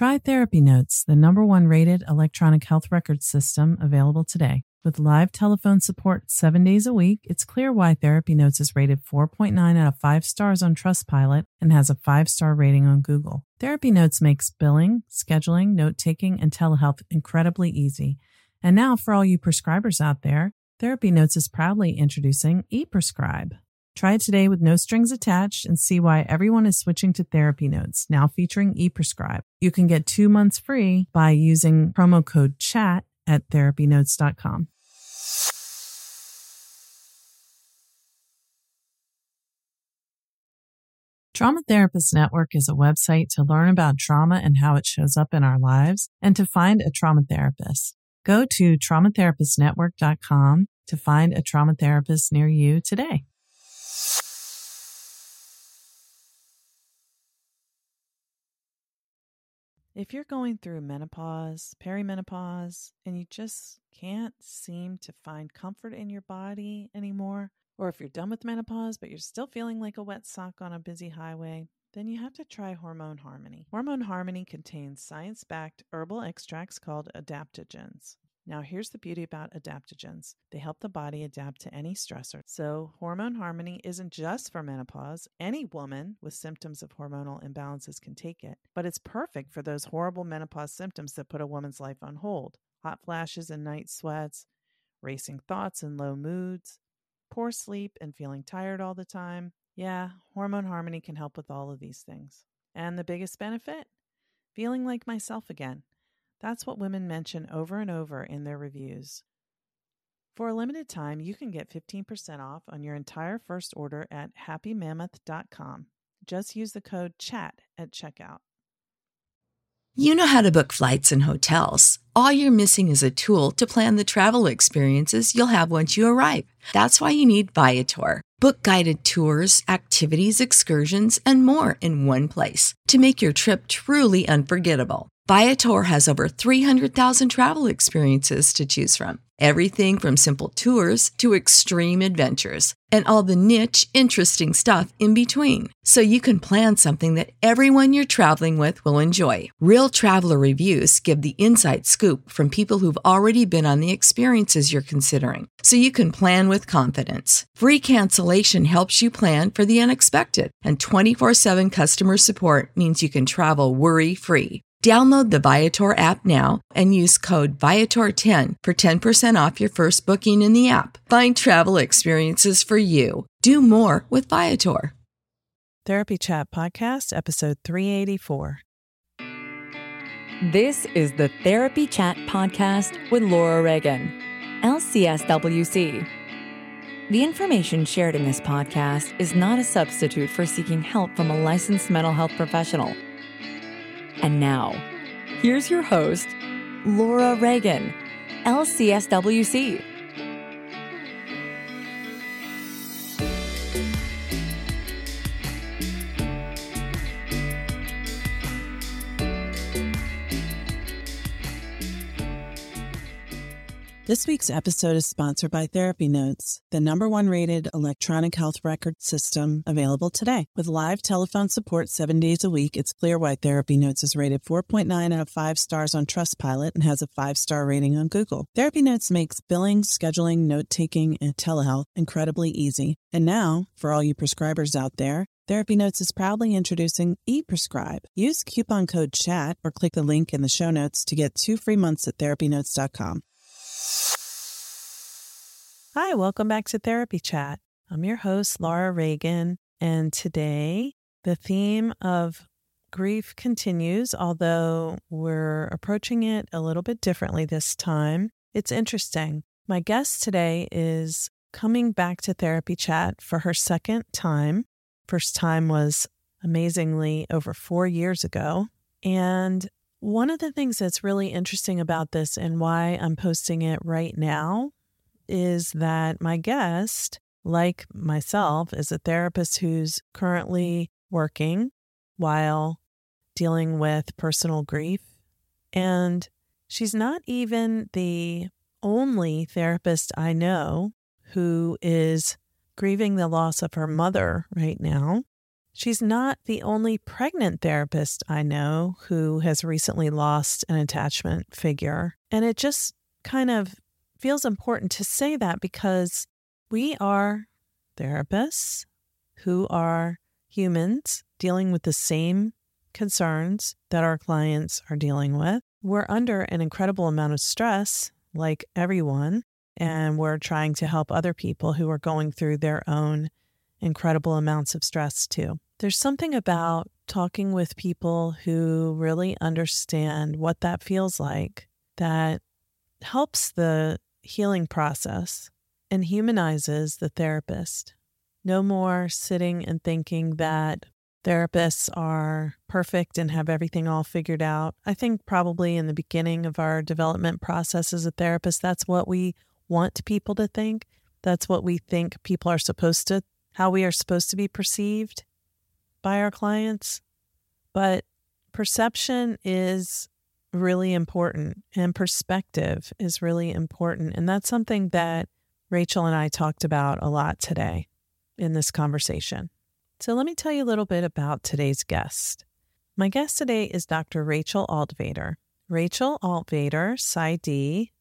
Try Therapy Notes, the #1 rated electronic health record system available today. With live telephone support 7 days a week, it's clear why Therapy Notes is rated 4.9 out of 5 stars on Trustpilot and has a 5-star rating on Google. Therapy Notes makes billing, scheduling, note-taking, and telehealth incredibly easy. And now, for all you prescribers out there, Therapy Notes is proudly introducing ePrescribe. Try it today with no strings attached and see why everyone is switching to Therapy Notes, now featuring ePrescribe. You can get 2 months free by using promo code CHAT at therapynotes.com. Trauma Therapist Network is a website to learn about trauma and how it shows up in our lives and to find a trauma therapist. Go to traumatherapistnetwork.com to find a trauma therapist near you today. If you're going through menopause, perimenopause, and you just can't seem to find comfort in your body anymore, or if you're done with menopause but you're still feeling like a wet sock on a busy highway, then you have to try Hormone Harmony. Hormone Harmony contains science-backed herbal extracts called adaptogens. Now, here's the beauty about adaptogens. They help the body adapt to any stressor. So, Hormone Harmony isn't just for menopause. Any woman with symptoms of hormonal imbalances can take it. But it's perfect for those horrible menopause symptoms that put a woman's life on hold. Hot flashes and night sweats, racing thoughts and low moods, poor sleep and feeling tired all the time. Yeah, Hormone Harmony can help with all of these things. And the biggest benefit? Feeling like myself again. That's what women mention over and over in their reviews. For a limited time, you can get 15% off on your entire first order at happymammoth.com. Just use the code CHAT at checkout. You know how to book flights and hotels. All you're missing is a tool to plan the travel experiences you'll have once you arrive. That's why you need Viator. Book guided tours, activities, excursions, and more in one place to make your trip truly unforgettable. Viator has over 300,000 travel experiences to choose from. Everything from simple tours to extreme adventures and all the niche, interesting stuff in between. So you can plan something that everyone you're traveling with will enjoy. Real traveler reviews give the inside scoop from people who've already been on the experiences you're considering. So you can plan with confidence. Free cancellation helps you plan for the unexpected. And 24/7 customer support means you can travel worry-free. Download the Viator app now and use code Viator10 for 10% off your first booking in the app. Find travel experiences for you. Do more with Viator. Therapy Chat Podcast, episode 384. This is the Therapy Chat Podcast with Laura Reagan, LCSWC. The information shared in this podcast is not a substitute for seeking help from a licensed mental health professional. And now, here's your host, Laura Reagan, LCSWC. This week's episode is sponsored by Therapy Notes, the #1 rated electronic health record system available today. With live telephone support 7 days a week, it's clear why Therapy Notes is rated 4.9 out of 5 stars on Trustpilot and has a 5-star rating on Google. Therapy Notes makes billing, scheduling, note-taking, and telehealth incredibly easy. And now, for all you prescribers out there, Therapy Notes is proudly introducing ePrescribe. Use coupon code CHAT or click the link in the show notes to get 2 free months at therapynotes.com. Hi, welcome back to Therapy Chat. I'm your host, Laura Reagan, and today the theme of grief continues, although we're approaching it a little bit differently this time. It's interesting. My guest today is coming back to Therapy Chat for her second time. First time was amazingly over 4 years ago. And one of the things that's really interesting about this and why I'm posting it right now is that my guest, like myself, is a therapist who's currently working while dealing with personal grief. And she's not even the only therapist I know who is grieving the loss of her mother right now. She's not the only pregnant therapist I know who has recently lost an attachment figure. And it just kind of feels important to say that because we are therapists who are humans dealing with the same concerns that our clients are dealing with. We're under an incredible amount of stress, like everyone, and we're trying to help other people who are going through their own incredible amounts of stress too. There's something about talking with people who really understand what that feels like that helps the healing process and humanizes the therapist. No more sitting and thinking that therapists are perfect and have everything all figured out. I think probably in the beginning of our development process as a therapist, that's what we want people to think. That's what we think people are supposed to, how we are supposed to be perceived by our clients. But perception is really important and perspective is really important. And that's something that Rachel and I talked about a lot today in this conversation. So let me tell you a little bit about today's guest. My guest today is Dr. Rachel Altvater. Rachel Altvater, PsyD,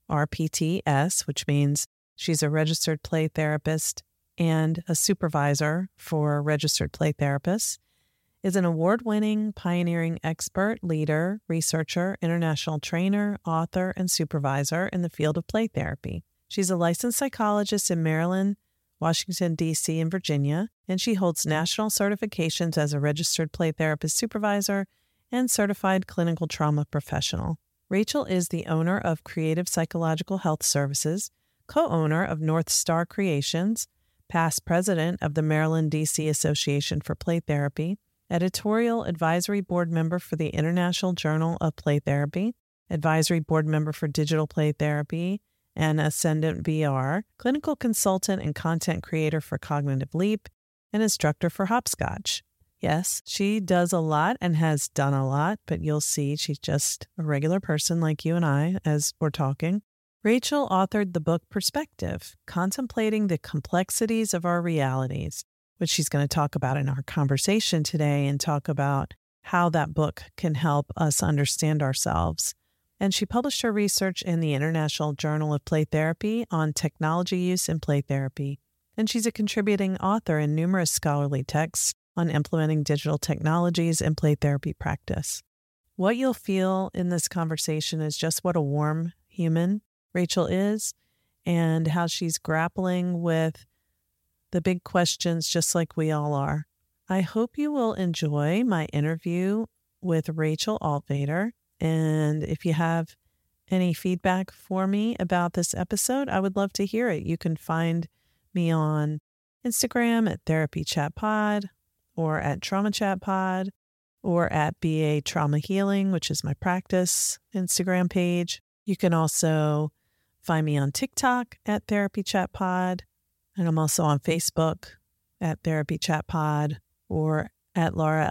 RPTS, which means she's a registered play therapist and a supervisor for registered play therapists, is an award-winning, pioneering expert, leader, researcher, international trainer, author, and supervisor in the field of play therapy. She's a licensed psychologist in Maryland, Washington, D.C., and Virginia, and she holds national certifications as a registered play therapist supervisor and certified clinical trauma professional. Rachel is the owner of Creative Psychological Health Services, co-owner of North Star Creations, past president of the Maryland, D.C. Association for Play Therapy, editorial advisory board member for the International Journal of Play Therapy, advisory board member for Digital Play Therapy and Ascendant VR, clinical consultant and content creator for Cognitive Leap, and instructor for Hopscotch. Yes, she does a lot and has done a lot, but you'll see she's just a regular person like you and I as we're talking. Rachel authored the book Perspective, Contemplating the Complexities of Our Realities, which she's going to talk about in our conversation today and talk about how that book can help us understand ourselves. And she published her research in the International Journal of Play Therapy on technology use in play therapy. And she's a contributing author in numerous scholarly texts on implementing digital technologies in play therapy practice. What you'll feel in this conversation is just what a warm human Rachel is and how she's grappling with the big questions just like we all are. I hope you will enjoy my interview with Rachel Altvater. And if you have any feedback for me about this episode, I would love to hear it. You can find me on Instagram at Therapy Chat Pod or at Trauma Chat Pod or at BA Trauma Healing, which is my practice Instagram page. You can also find me on TikTok at Therapy Chat Pod. And I'm also on Facebook at Therapy Chat Pod or at Laura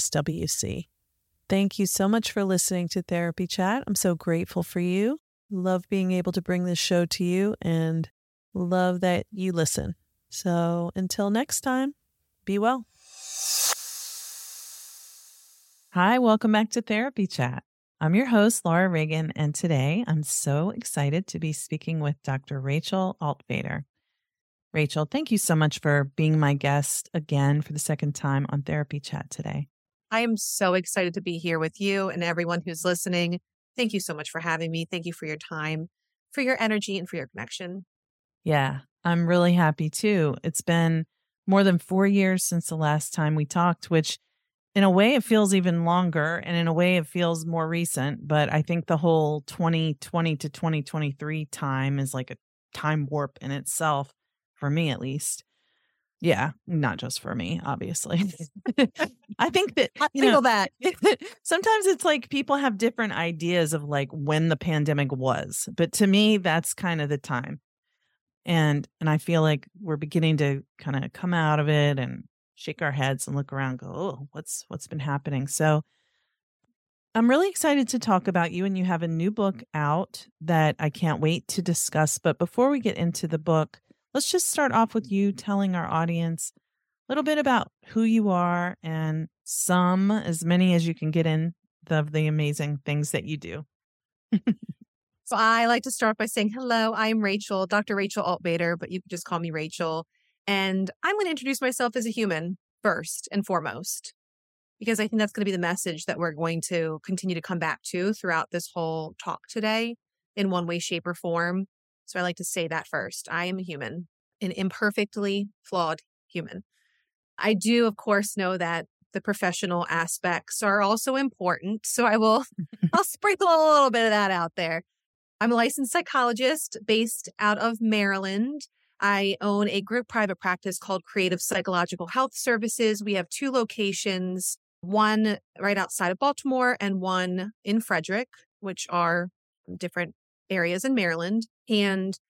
LCSWC. Thank you so much for listening to Therapy Chat. I'm so grateful for you. Love being able to bring this show to you and love that you listen. So until next time, be well. Hi, welcome back to Therapy Chat. I'm your host, Laura Reagan, and today I'm so excited to be speaking with Dr. Rachel Altvater. Rachel, thank you so much for being my guest again for the second time on Therapy Chat today. I am so excited to be here with you and everyone who's listening. Thank you so much for having me. Thank you for your time, for your energy, and for your connection. Yeah, I'm really happy too. It's been more than 4 years since the last time we talked, which in a way it feels even longer and in a way it feels more recent. But I think the whole 2020 to 2023 time is like a time warp in itself, for me at least. Yeah, not just for me, obviously. I think that, I feel that. Sometimes it's like people have different ideas of like when the pandemic was. But to me, that's kind of the time. And I feel like we're beginning to kind of come out of it and shake our heads and look around and go, oh, what's been happening? So I'm really excited to talk about you. And you have a new book out that I can't wait to discuss. But before we get into the book, let's just start off with you telling our audience little bit about who you are and as many as you can get in of the amazing things that you do. So I like to start by saying, hello, I'm Rachel, Dr. Rachel Altbader, but you can just call me Rachel. And I'm going to introduce myself as a human first and foremost, because I think that's going to be the message that we're going to continue to come back to throughout this whole talk today in one way, shape, or form. So I like to say that first. I am a human, an imperfectly flawed human. I do, of course, know that the professional aspects are also important. So I'll sprinkle a little bit of that out there. I'm a licensed psychologist based out of Maryland. I own a group private practice called Creative Psychological Health Services. We have 2 locations, one right outside of Baltimore and one in Frederick, which are different areas in Maryland. And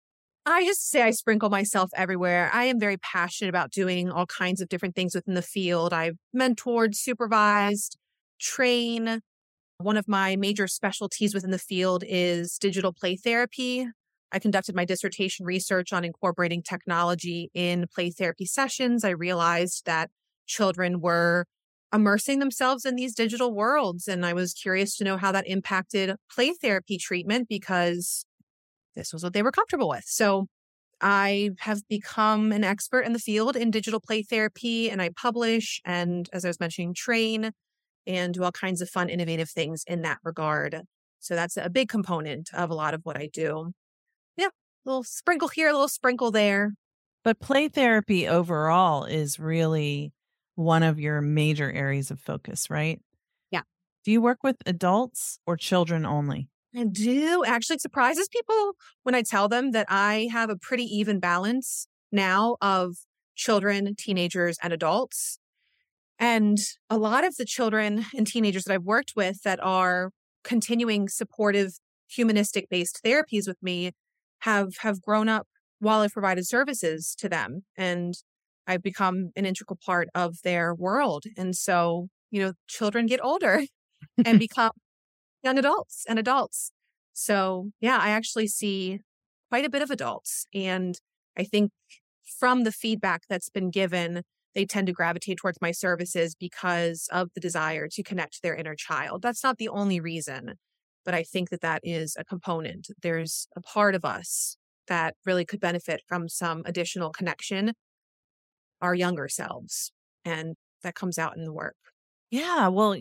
I just say I sprinkle myself everywhere. I am very passionate about doing all kinds of different things within the field. I've mentored, supervised, trained. One of my major specialties within the field is digital play therapy. I conducted my dissertation research on incorporating technology in play therapy sessions. I realized that children were immersing themselves in these digital worlds, and I was curious to know how that impacted play therapy treatment because this was what they were comfortable with. So I have become an expert in the field in digital play therapy, and I publish and, as I was mentioning, train and do all kinds of fun, innovative things in that regard. So that's a big component of a lot of what I do. Yeah, a little sprinkle here, a little sprinkle there. But play therapy overall is really one of your major areas of focus, right? Yeah. Do you work with adults or children only? I do. Actually, it surprises people when I tell them that I have a pretty even balance now of children, teenagers, and adults. And a lot of the children and teenagers that I've worked with that are continuing supportive, humanistic-based therapies with me have grown up while I've provided services to them. And I've become an integral part of their world. And so, children get older and become young adults and adults. So, yeah, I actually see quite a bit of adults. And I think from the feedback that's been given, they tend to gravitate towards my services because of the desire to connect to their inner child. That's not the only reason, but I think that is a component. There's a part of us that really could benefit from some additional connection, our younger selves, and that comes out in the work. Yeah, well,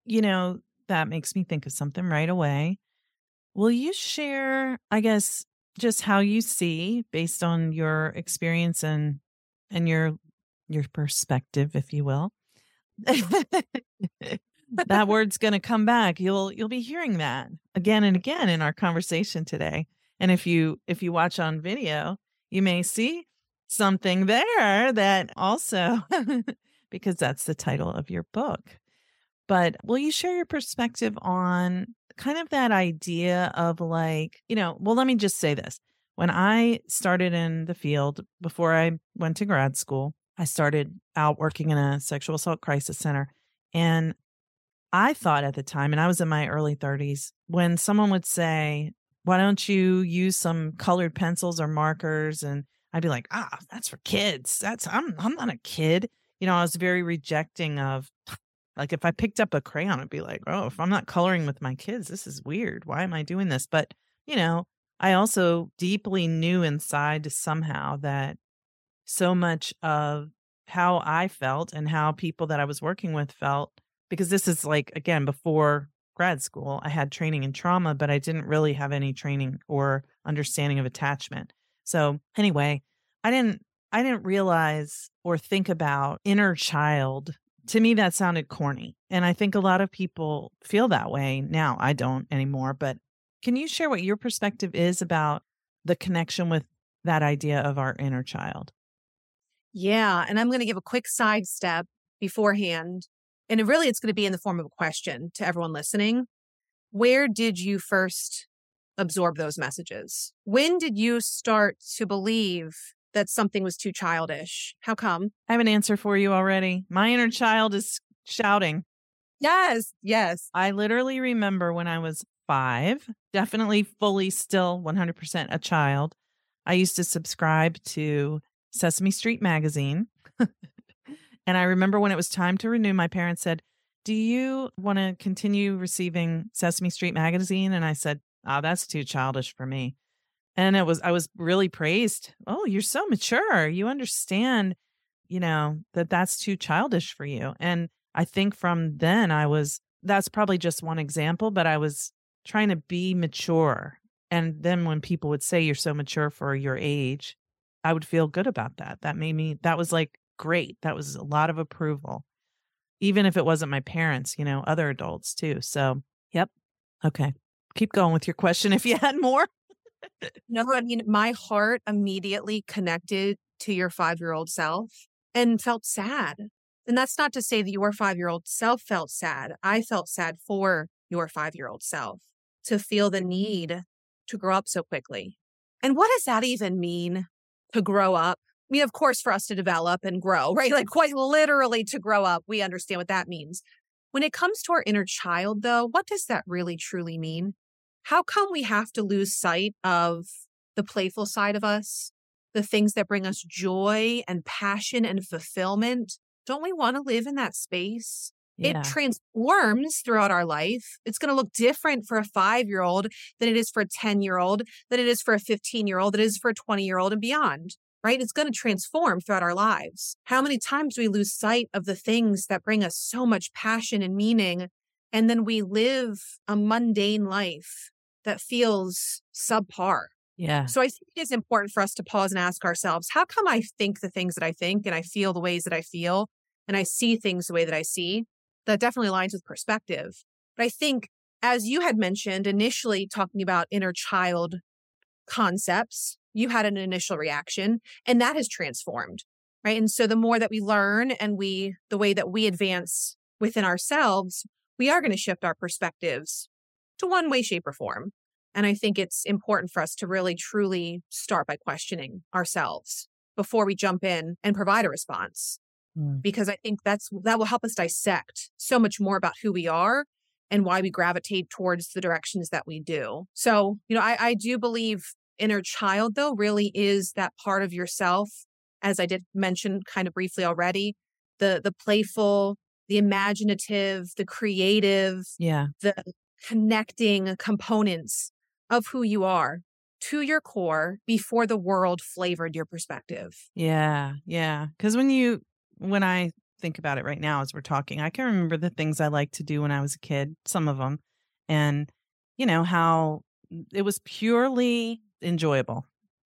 that makes me think of something right away. Will you share, I guess, just how you see based on your experience and your perspective, if you will? That word's going to come back. You'll be hearing that again and again in our conversation today. And if you watch on video, you may see something there that also because that's the title of your book. But will you share your perspective on kind of that idea of well, let me just say this. When I started in the field, before I went to grad school, I started out working in a sexual assault crisis center. And I thought at the time, and I was in my early 30s, when someone would say, why don't you use some colored pencils or markers? And I'd be like, that's for kids. I'm not a kid. I was very rejecting of, like, if I picked up a crayon, I'd be like, oh, if I'm not coloring with my kids, this is weird. Why am I doing this? But, I also deeply knew inside somehow that so much of how I felt and how people that I was working with felt, because this is like, again, before grad school, I had training in trauma, but I didn't really have any training or understanding of attachment. So anyway, I didn't realize or think about inner child. To me, that sounded corny. And I think a lot of people feel that way now. I don't anymore. But can you share what your perspective is about the connection with that idea of our inner child? Yeah. And I'm going to give a quick sidestep beforehand. And it's going to be in the form of a question to everyone listening. Where did you first absorb those messages? When did you start to believe that something was too childish? How come? I have an answer for you already. My inner child is shouting. Yes. Yes. I literally remember when I was 5, definitely fully still 100% a child. I used to subscribe to Sesame Street magazine. And I remember when it was time to renew, my parents said, do you want to continue receiving Sesame Street magazine? And I said, oh, that's too childish for me. And I was really praised. Oh, you're so mature. You understand, that's too childish for you. And I think from then that's probably just one example, but I was trying to be mature. And then when people would say you're so mature for your age, I would feel good about that. That was like great. That was a lot of approval, even if it wasn't my parents, other adults too. So, yep. Okay. Keep going with your question if you had more. No, I mean, my heart immediately connected to your 5-year-old self and felt sad. And that's not to say that your 5-year-old self felt sad. I felt sad for your 5-year-old self to feel the need to grow up so quickly. And what does that even mean, to grow up? I mean, of course, for us to develop and grow, right? Like quite literally to grow up, we understand what that means. When it comes to our inner child, though, what does that really truly mean? How come we have to lose sight of the playful side of us, the things that bring us joy and passion and fulfillment? Don't we want to live in that space? Yeah. It transforms throughout our life. It's going to look different for a 5-year-old than it is for a 10-year-old, than it is for a 15-year-old, than it is for a 20-year-old and beyond, right? It's going to transform throughout our lives. How many times do we lose sight of the things that bring us so much passion and meaning, and then we live a mundane life that feels subpar? Yeah. So I think it is important for us to pause and ask ourselves, how come I think the things that I think and I feel the ways that I feel and I see things the way that I see? That definitely aligns with perspective. But I think, as you had mentioned initially, talking about inner child concepts, you had an initial reaction and that has transformed, right? And so the more that we learn and the way that we advance within ourselves, we are going to shift our perspectives to one way, shape, or form. And I think it's important for us to really, truly start by questioning ourselves before we jump in and provide a response. Because I think that will help us dissect so much more about who we are and why we gravitate towards the directions that we do. So, I do believe inner child, though, really is that part of yourself, as I did mention kind of briefly already, the playful, the imaginative, the creative, the connecting components of who you are to your core before the world flavored your perspective. Yeah. Yeah. Because when I think about it right now as we're talking, I can remember the things I liked to do when I was a kid, some of them, and how it was purely enjoyable,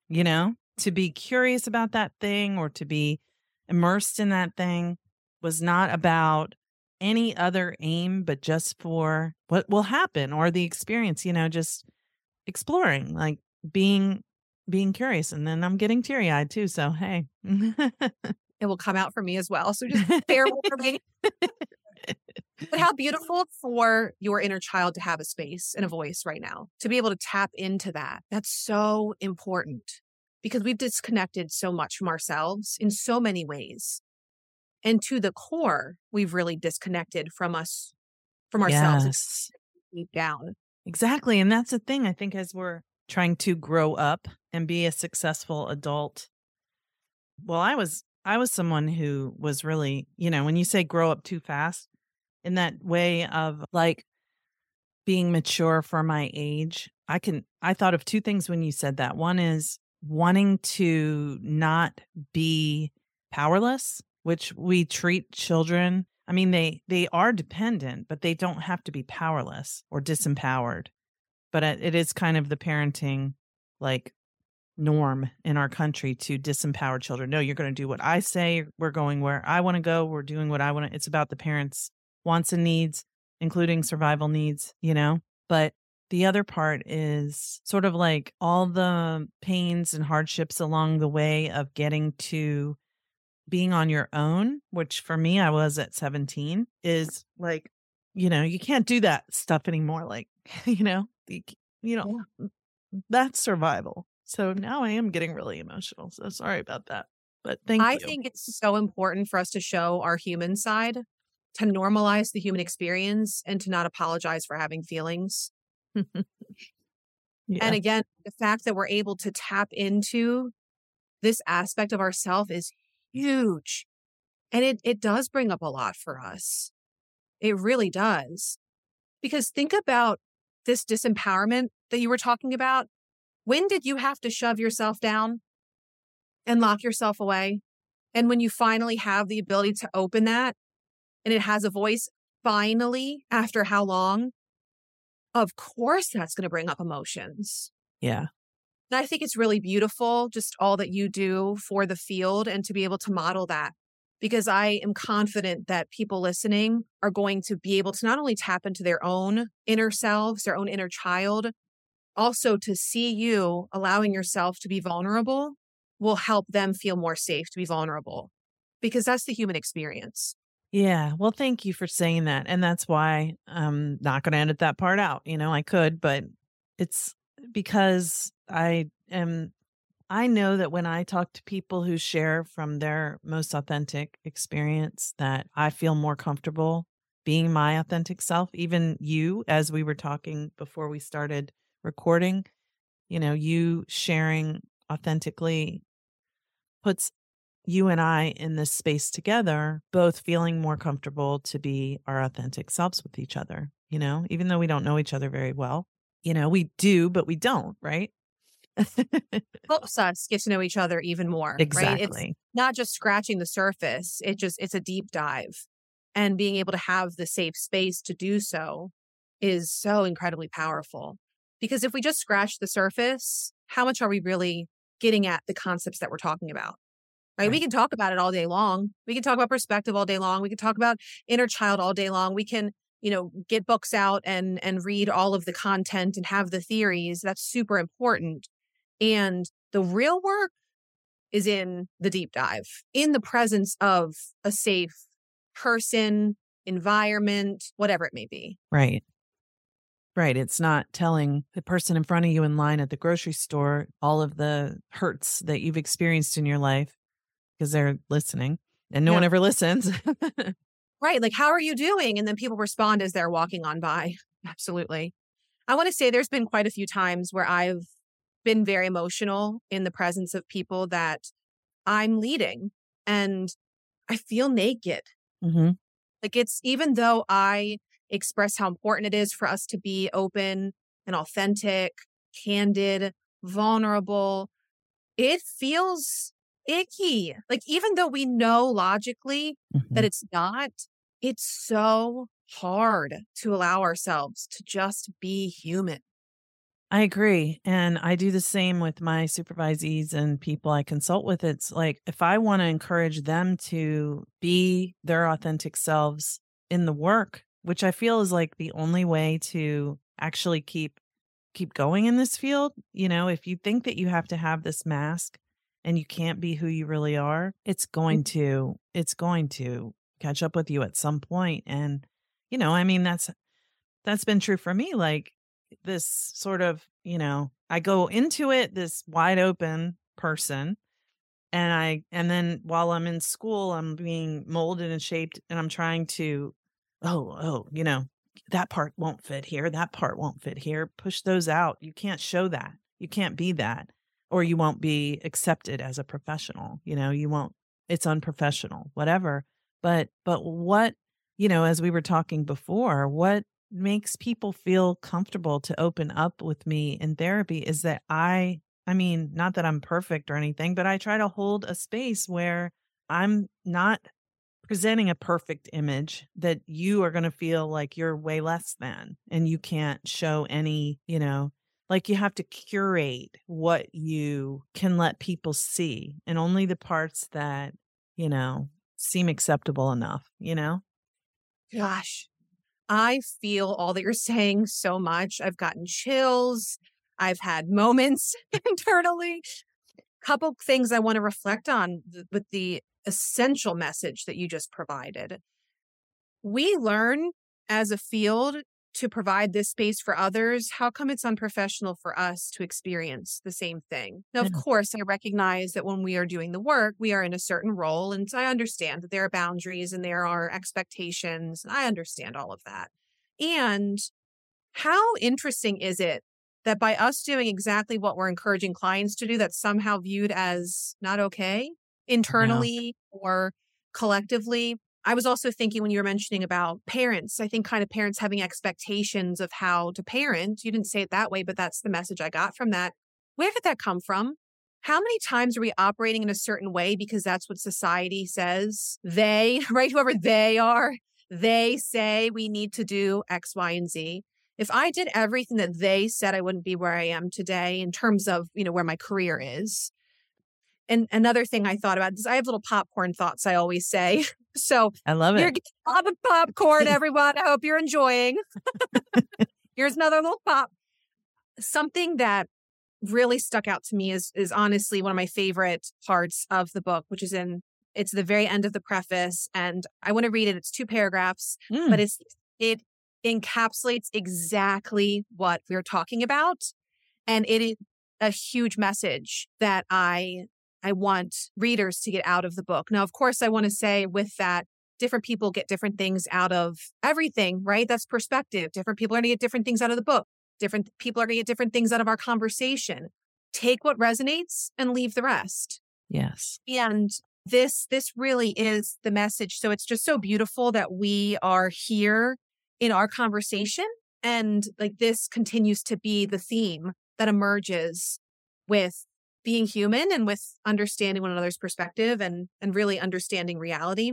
to be curious about that thing or to be immersed in that thing was not about any other aim, but just for what will happen or the experience, just exploring, like being curious. And then I'm getting teary-eyed too. So, hey. It will come out for me as well. So just bear with me. But how beautiful for your inner child to have a space and a voice right now, to be able to tap into that. That's so important because we've disconnected so much from ourselves in so many ways. And to the core, we've really disconnected from ourselves. Yes. Deep down. Exactly. And that's the thing, I think, as we're trying to grow up and be a successful adult. Well, I was someone who was really, when you say grow up too fast, in that way of like being mature for my age, I thought of two things when you said that. One is wanting to not be powerless, which we treat children. I mean, they are dependent, but they don't have to be powerless or disempowered. But it is kind of the parenting, like, norm in our country to disempower children. No, you're going to do what I say. We're going where I want to go. We're doing what I want to. It's about the parents' wants and needs, including survival needs, But the other part is sort of like all the pains and hardships along the way of getting to being on your own, which for me, I was at 17, is like, you can't do that stuff anymore. Like, that's survival. So now I am getting really emotional. So sorry about that. But thank you. I think it's so important for us to show our human side, to normalize the human experience and to not apologize for having feelings. Yeah. And again, the fact that we're able to tap into this aspect of ourself is huge. And it does bring up a lot for us. It really does. Because think about this disempowerment that you were talking about. When did you have to shove yourself down and lock yourself away? And when you finally have the ability to open that and it has a voice, finally, after how long? Of course, that's going to bring up emotions. Yeah. And I think it's really beautiful, just all that you do for the field and to be able to model that. Because I am confident that people listening are going to be able to not only tap into their own inner selves, their own inner child, also to see you allowing yourself to be vulnerable will help them feel more safe to be vulnerable. Because that's the human experience. Yeah. Well, thank you for saying that. And that's why I'm not going to edit that part out. I could, but it's because I know that when I talk to people who share from their most authentic experience, that I feel more comfortable being my authentic self. Even you, as we were talking before we started recording, you sharing authentically puts you and I in this space together, both feeling more comfortable to be our authentic selves with each other, even though we don't know each other very well. We do, but we don't, right? Helps us get to know each other even more. Exactly. Right? It's not just scratching the surface. It's a deep dive. And being able to have the safe space to do so is so incredibly powerful. Because if we just scratch the surface, how much are we really getting at the concepts that we're talking about? Right? We can talk about it all day long. We can talk about perspective all day long. We can talk about inner child all day long. We can, get books out and read all of the content and have the theories. That's super important. And the real work is in the deep dive, in the presence of a safe person, environment, whatever it may be. Right. Right. It's not telling the person in front of you in line at the grocery store all of the hurts that you've experienced in your life because they're listening and no one ever listens. Right. Like, how are you doing? And then people respond as they're walking on by. Absolutely. I want to say there's been quite a few times where I've been very emotional in the presence of people that I'm leading and I feel naked. Mm-hmm. Like, it's, even though I express how important it is for us to be open and authentic, candid, vulnerable, it feels icky. Like, even though we know logically that it's not, it's so hard to allow ourselves to just be human. I agree. And I do the same with my supervisees and people I consult with. It's like, if I want to encourage them to be their authentic selves in the work, which I feel is like the only way to actually keep going in this field. If you think that you have to have this mask and you can't be who you really are, it's going to catch up with you at some point. And, that's been true for me. Like, this sort of, I go into it this wide open person, and then while I'm in school, I'm being molded and shaped, and I'm trying to, that part won't fit here. That part won't fit here. Push those out. You can't show that. You can't be that, or you won't be accepted as a professional. You won't, it's unprofessional, whatever. But what, as we were talking before, what makes people feel comfortable to open up with me in therapy is that I mean, not that I'm perfect or anything, but I try to hold a space where I'm not presenting a perfect image that you are going to feel like you're way less than, and you can't show any, like, you have to curate what you can let people see, and only the parts that, seem acceptable enough, Gosh, I feel all that you're saying so much. I've gotten chills. I've had moments internally. Couple things I want to reflect on with the essential message that you just provided. We learn as a field to provide this space for others. How come it's unprofessional for us to experience the same thing? Now, of course, I recognize that when we are doing the work, we are in a certain role. And I understand that there are boundaries and there are expectations. And I understand all of that. And how interesting is it that by us doing exactly what we're encouraging clients to do, that's somehow viewed as not okay internally or collectively. I was also thinking when you were mentioning about parents, I think kind of parents having expectations of how to parent. You didn't say it that way, but that's the message I got from that. Where did that come from? How many times are we operating in a certain way because that's what society says? They, right? Whoever they are, they say we need to do X, Y, and Z. If I did everything that they said, I wouldn't be where I am today in terms of, where my career is. And another thing I thought about is I have little popcorn thoughts, I always say. So I love you're it. getting a lot of popcorn, everyone. I hope you're enjoying. Here's another little pop. Something that really stuck out to me is honestly one of my favorite parts of the book, which is it's the very end of the preface. And I want to read it. It's 2 paragraphs, but it encapsulates exactly what we're talking about. And it is a huge message that I want readers to get out of the book. Now, of course, I want to say with that, different people get different things out of everything, right? That's perspective. Different people are going to get different things out of the book. Different people are going to get different things out of our conversation. Take what resonates and leave the rest. Yes. And this really is the message. So it's just so beautiful that we are here in our conversation. And like this continues to be the theme that emerges with being human and with understanding one another's perspective and really understanding reality.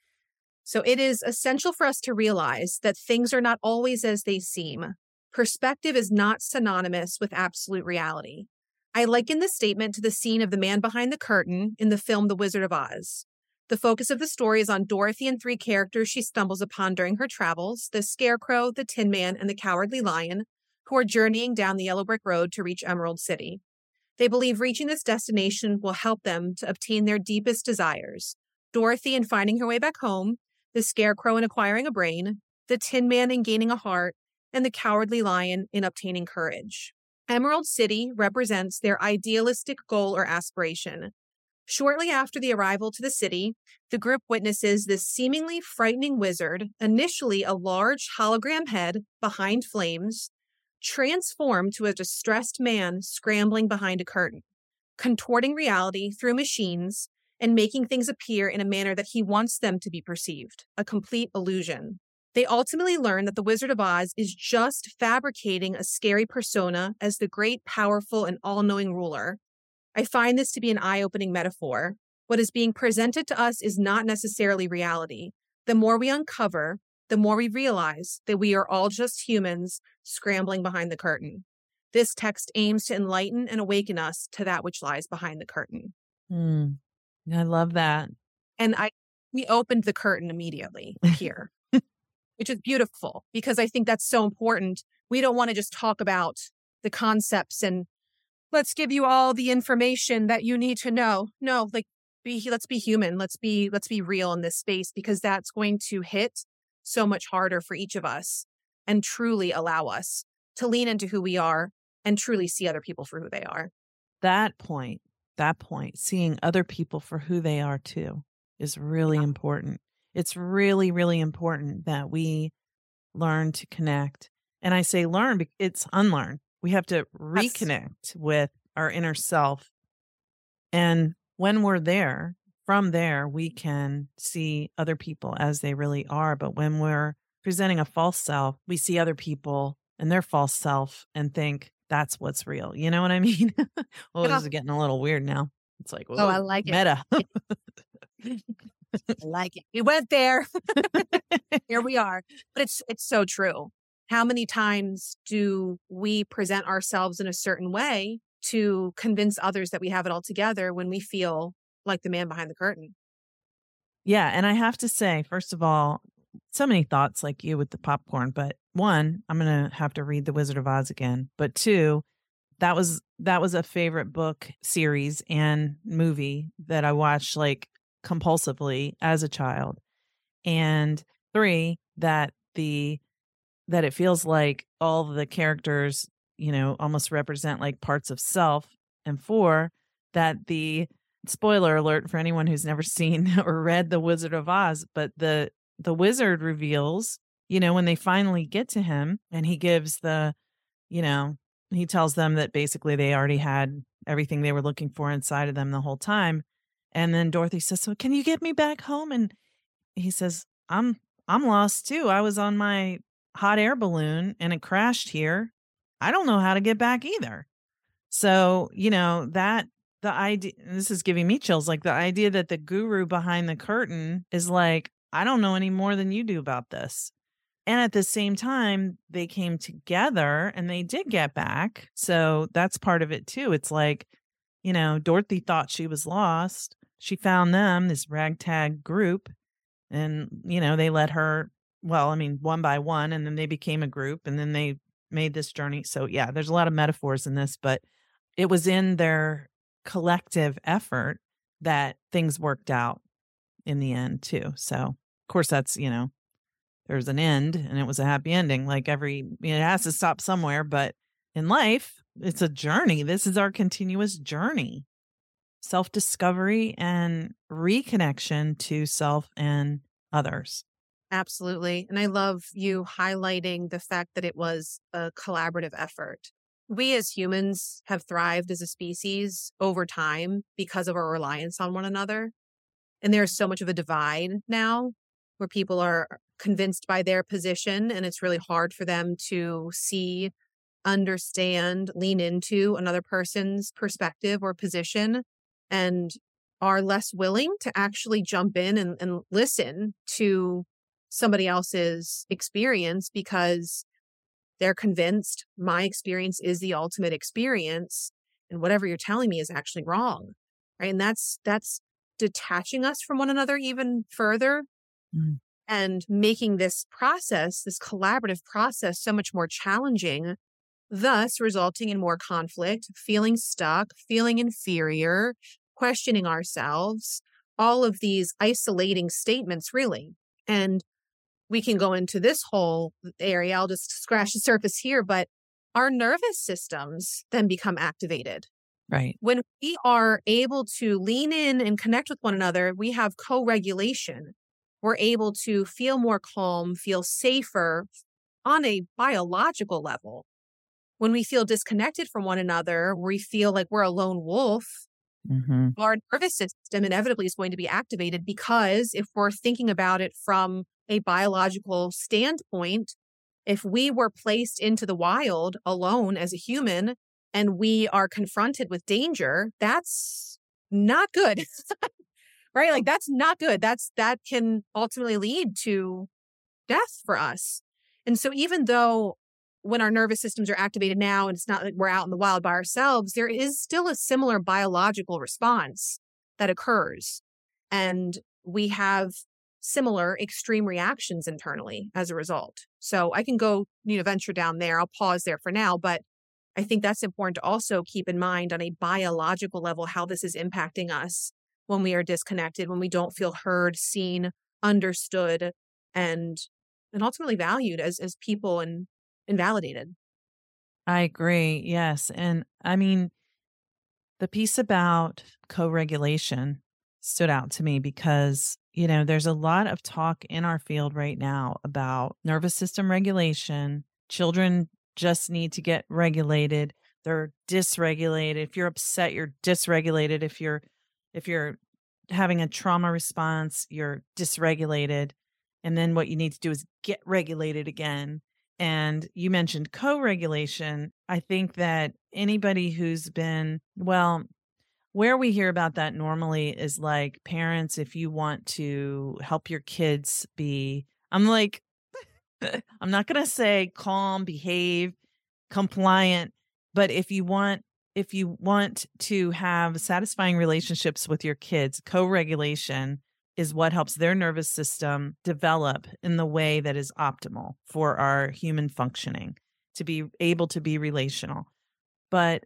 So it is essential for us to realize that things are not always as they seem. Perspective is not synonymous with absolute reality. I liken this statement to the scene of the man behind the curtain in the film The Wizard of Oz. The focus of the story is on Dorothy and 3 characters she stumbles upon during her travels, the Scarecrow, the Tin Man, and the Cowardly Lion, who are journeying down the yellow brick road to reach Emerald City. They believe reaching this destination will help them to obtain their deepest desires. Dorothy in finding her way back home, the Scarecrow in acquiring a brain, the Tin Man in gaining a heart, and the Cowardly Lion in obtaining courage. Emerald City represents their idealistic goal or aspiration. Shortly after the arrival to the city, the group witnesses this seemingly frightening wizard, initially a large hologram head behind flames, transform to a distressed man scrambling behind a curtain, contorting reality through machines and making things appear in a manner that he wants them to be perceived, a complete illusion. They ultimately learn that the Wizard of Oz is just fabricating a scary persona as the great, powerful, and all-knowing ruler. I find this to be an eye-opening metaphor. What is being presented to us is not necessarily reality. The more we uncover, the more we realize that we are all just humans scrambling behind the curtain. This text aims to enlighten and awaken us to that which lies behind the curtain. I love that. And we opened the curtain immediately here, which is beautiful because I think that's so important. We don't want to just talk about the concepts and let's give you all the information that you need to know. No, let's be human. Let's be real in this space because that's going to hit so much harder for each of us and truly allow us to lean into who we are and truly see other people for who they are. That point, seeing other people for who they are too, is really important. It's really, really important that we learn to connect. And I say learn, it's unlearn. We have to reconnect with our inner self. And when we're there, from there, we can see other people as they really are. But when we're presenting a false self, we see other people and their false self and think that's what's real. You know what I mean? This is getting a little weird now. It's like, I like it. Meta. I like it. We went there. Here we are. But it's so true. How many times do we present ourselves in a certain way to convince others that we have it all together when we feel like the man behind the curtain? Yeah. And I have to say, first of all, so many thoughts like you with the popcorn, but 1, I'm going to have to read The Wizard of Oz again. But 2, that was a favorite book series and movie that I watched like compulsively as a child. And 3, that it feels like all the characters, almost represent like parts of self. And 4, that the spoiler alert for anyone who's never seen or read The Wizard of Oz, but the wizard reveals, when they finally get to him and he gives he tells them that basically they already had everything they were looking for inside of them the whole time. And then Dorothy says, so can you get me back home? And he says, I'm lost too. I was on my hot air balloon and it crashed here. I don't know how to get back either. So, that the idea, this is giving me chills, like the idea that the guru behind the curtain is like, I don't know any more than you do about this. And at the same time, they came together and they did get back. So that's part of it too. It's like, Dorothy thought she was lost. She found them, this ragtag group, and, they let her, one by one, and then they became a group and then they made this journey. So yeah, there's a lot of metaphors in this, but it was in their collective effort that things worked out in the end too. So of course that's, there's an end and it was a happy ending. Like it has to stop somewhere, but in life, it's a journey. This is our continuous journey, self-discovery and reconnection to self and others. Absolutely. And I love you highlighting the fact that it was a collaborative effort. We as humans have thrived as a species over time because of our reliance on one another. And there's so much of a divide now where people are convinced by their position and it's really hard for them to see, understand, lean into another person's perspective or position, and are less willing to actually jump in and listen to somebody else's experience because they're convinced my experience is the ultimate experience and whatever you're telling me is actually wrong. Right. And that's detaching us from one another even further. Mm. And making this process, this collaborative process, so much more challenging, thus resulting in more conflict, feeling stuck, feeling inferior, questioning ourselves, all of these isolating statements, really. And we can go into this whole area. I'll just scratch the surface here, but our nervous systems then become activated. Right. When we are able to lean in and connect with one another, we have co-regulation. We're able to feel more calm, feel safer on a biological level. When we feel disconnected from one another, we feel like we're a lone wolf. Mm-hmm. Our nervous system inevitably is going to be activated because if we're thinking about it from a biological standpoint, if we were placed into the wild alone as a human and we are confronted with danger, that's not good. Right? Like that's not good. That can ultimately lead to death for us. And so even though when our nervous systems are activated now and it's not like we're out in the wild by ourselves, there is still a similar biological response that occurs. And we have similar extreme reactions internally as a result. So I can go, venture down there. I'll pause there for now, but I think that's important to also keep in mind on a biological level, how this is impacting us when we are disconnected, when we don't feel heard, seen, understood, and ultimately valued as people and validated. I agree. Yes. And I mean, the piece about co-regulation stood out to me because, there's a lot of talk in our field right now about nervous system regulation. Children just need to get regulated. They're dysregulated. If you're upset, you're dysregulated. If you're having a trauma response, you're dysregulated. And then what you need to do is get regulated again. And you mentioned co-regulation. I think that anybody who's been, where we hear about that normally is like parents, if you want to help your kids be, I'm like, I'm not going to say calm, behave, compliant, but if you want to have satisfying relationships with your kids, co-regulation is what helps their nervous system develop in the way that is optimal for our human functioning, to be able to be relational. But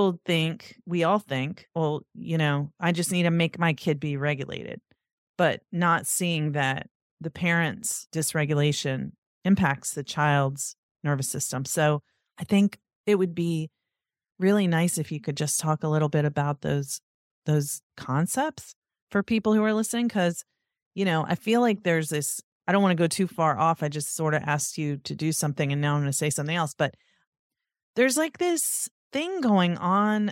we all think, well, I just need to make my kid be regulated, but not seeing that the parent's dysregulation impacts the child's nervous system. So I think it would be really nice if you could just talk a little bit about those concepts for people who are listening. Cause, I feel like there's this, I don't want to go too far off. I just sort of asked you to do something and now I'm going to say something else, but there's like this thing going on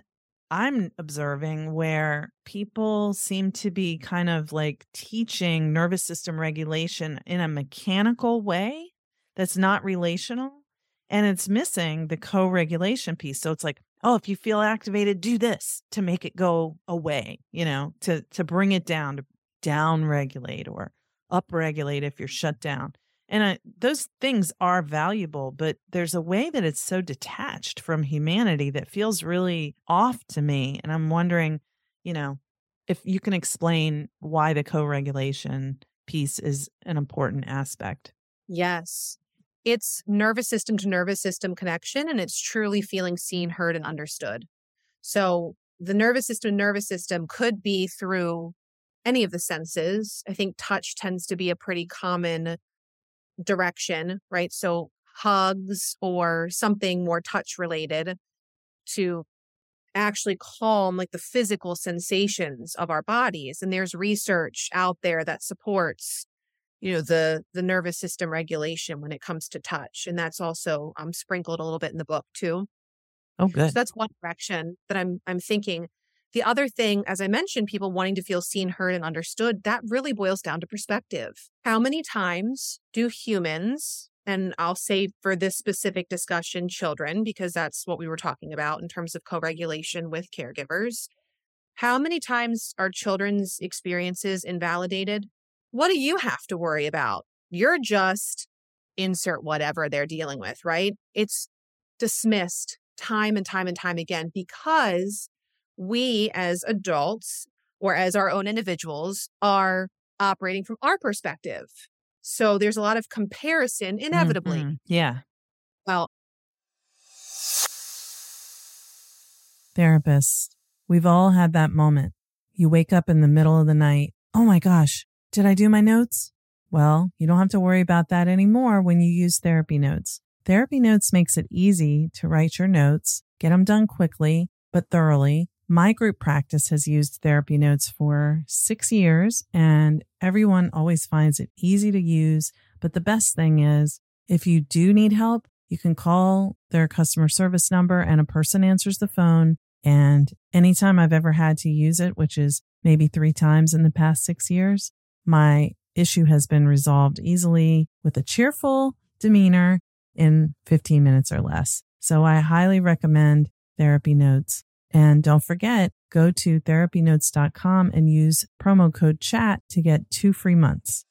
I'm observing where people seem to be kind of like teaching nervous system regulation in a mechanical way that's not relational. And it's missing the co-regulation piece. So it's like, oh, if you feel activated, do this to make it go away, to bring it down, to down regulate or up regulate if you're shut down. And those things are valuable, but there's a way that it's so detached from humanity that feels really off to me. And I'm wondering, if you can explain why the co-regulation piece is an important aspect. Yes. It's nervous system to nervous system connection, and it's truly feeling seen, heard, and understood. So the nervous system could be through any of the senses. I think touch tends to be a pretty common direction, right? So hugs or something more touch related to actually calm like the physical sensations of our bodies. And there's research out there that supports, the nervous system regulation when it comes to touch. And that's also sprinkled a little bit in the book too. Oh, good. So that's one direction that I'm thinking. The other thing, as I mentioned, people wanting to feel seen, heard, and understood, that really boils down to perspective. How many times do humans, and I'll say for this specific discussion, children, because that's what we were talking about in terms of co-regulation with caregivers, how many times are children's experiences invalidated? What do you have to worry about? You're just insert whatever they're dealing with, right? It's dismissed time and time and time again because we as adults or as our own individuals are operating from our perspective. So there's a lot of comparison inevitably. Mm-hmm. Yeah. Well, therapists, we've all had that moment. You wake up in the middle of the night. Oh my gosh, did I do my notes? Well, you don't have to worry about that anymore when you use Therapy Notes. Therapy Notes makes it easy to write your notes, get them done quickly, but thoroughly. My group practice has used Therapy Notes for 6 years, and everyone always finds it easy to use. But the best thing is, if you do need help, you can call their customer service number and a person answers the phone. And anytime I've ever had to use it, which is maybe 3 times in the past 6 years, my issue has been resolved easily with a cheerful demeanor in 15 minutes or less. So I highly recommend Therapy Notes. And don't forget, go to therapynotes.com and use promo code CHAT to get 2 free months.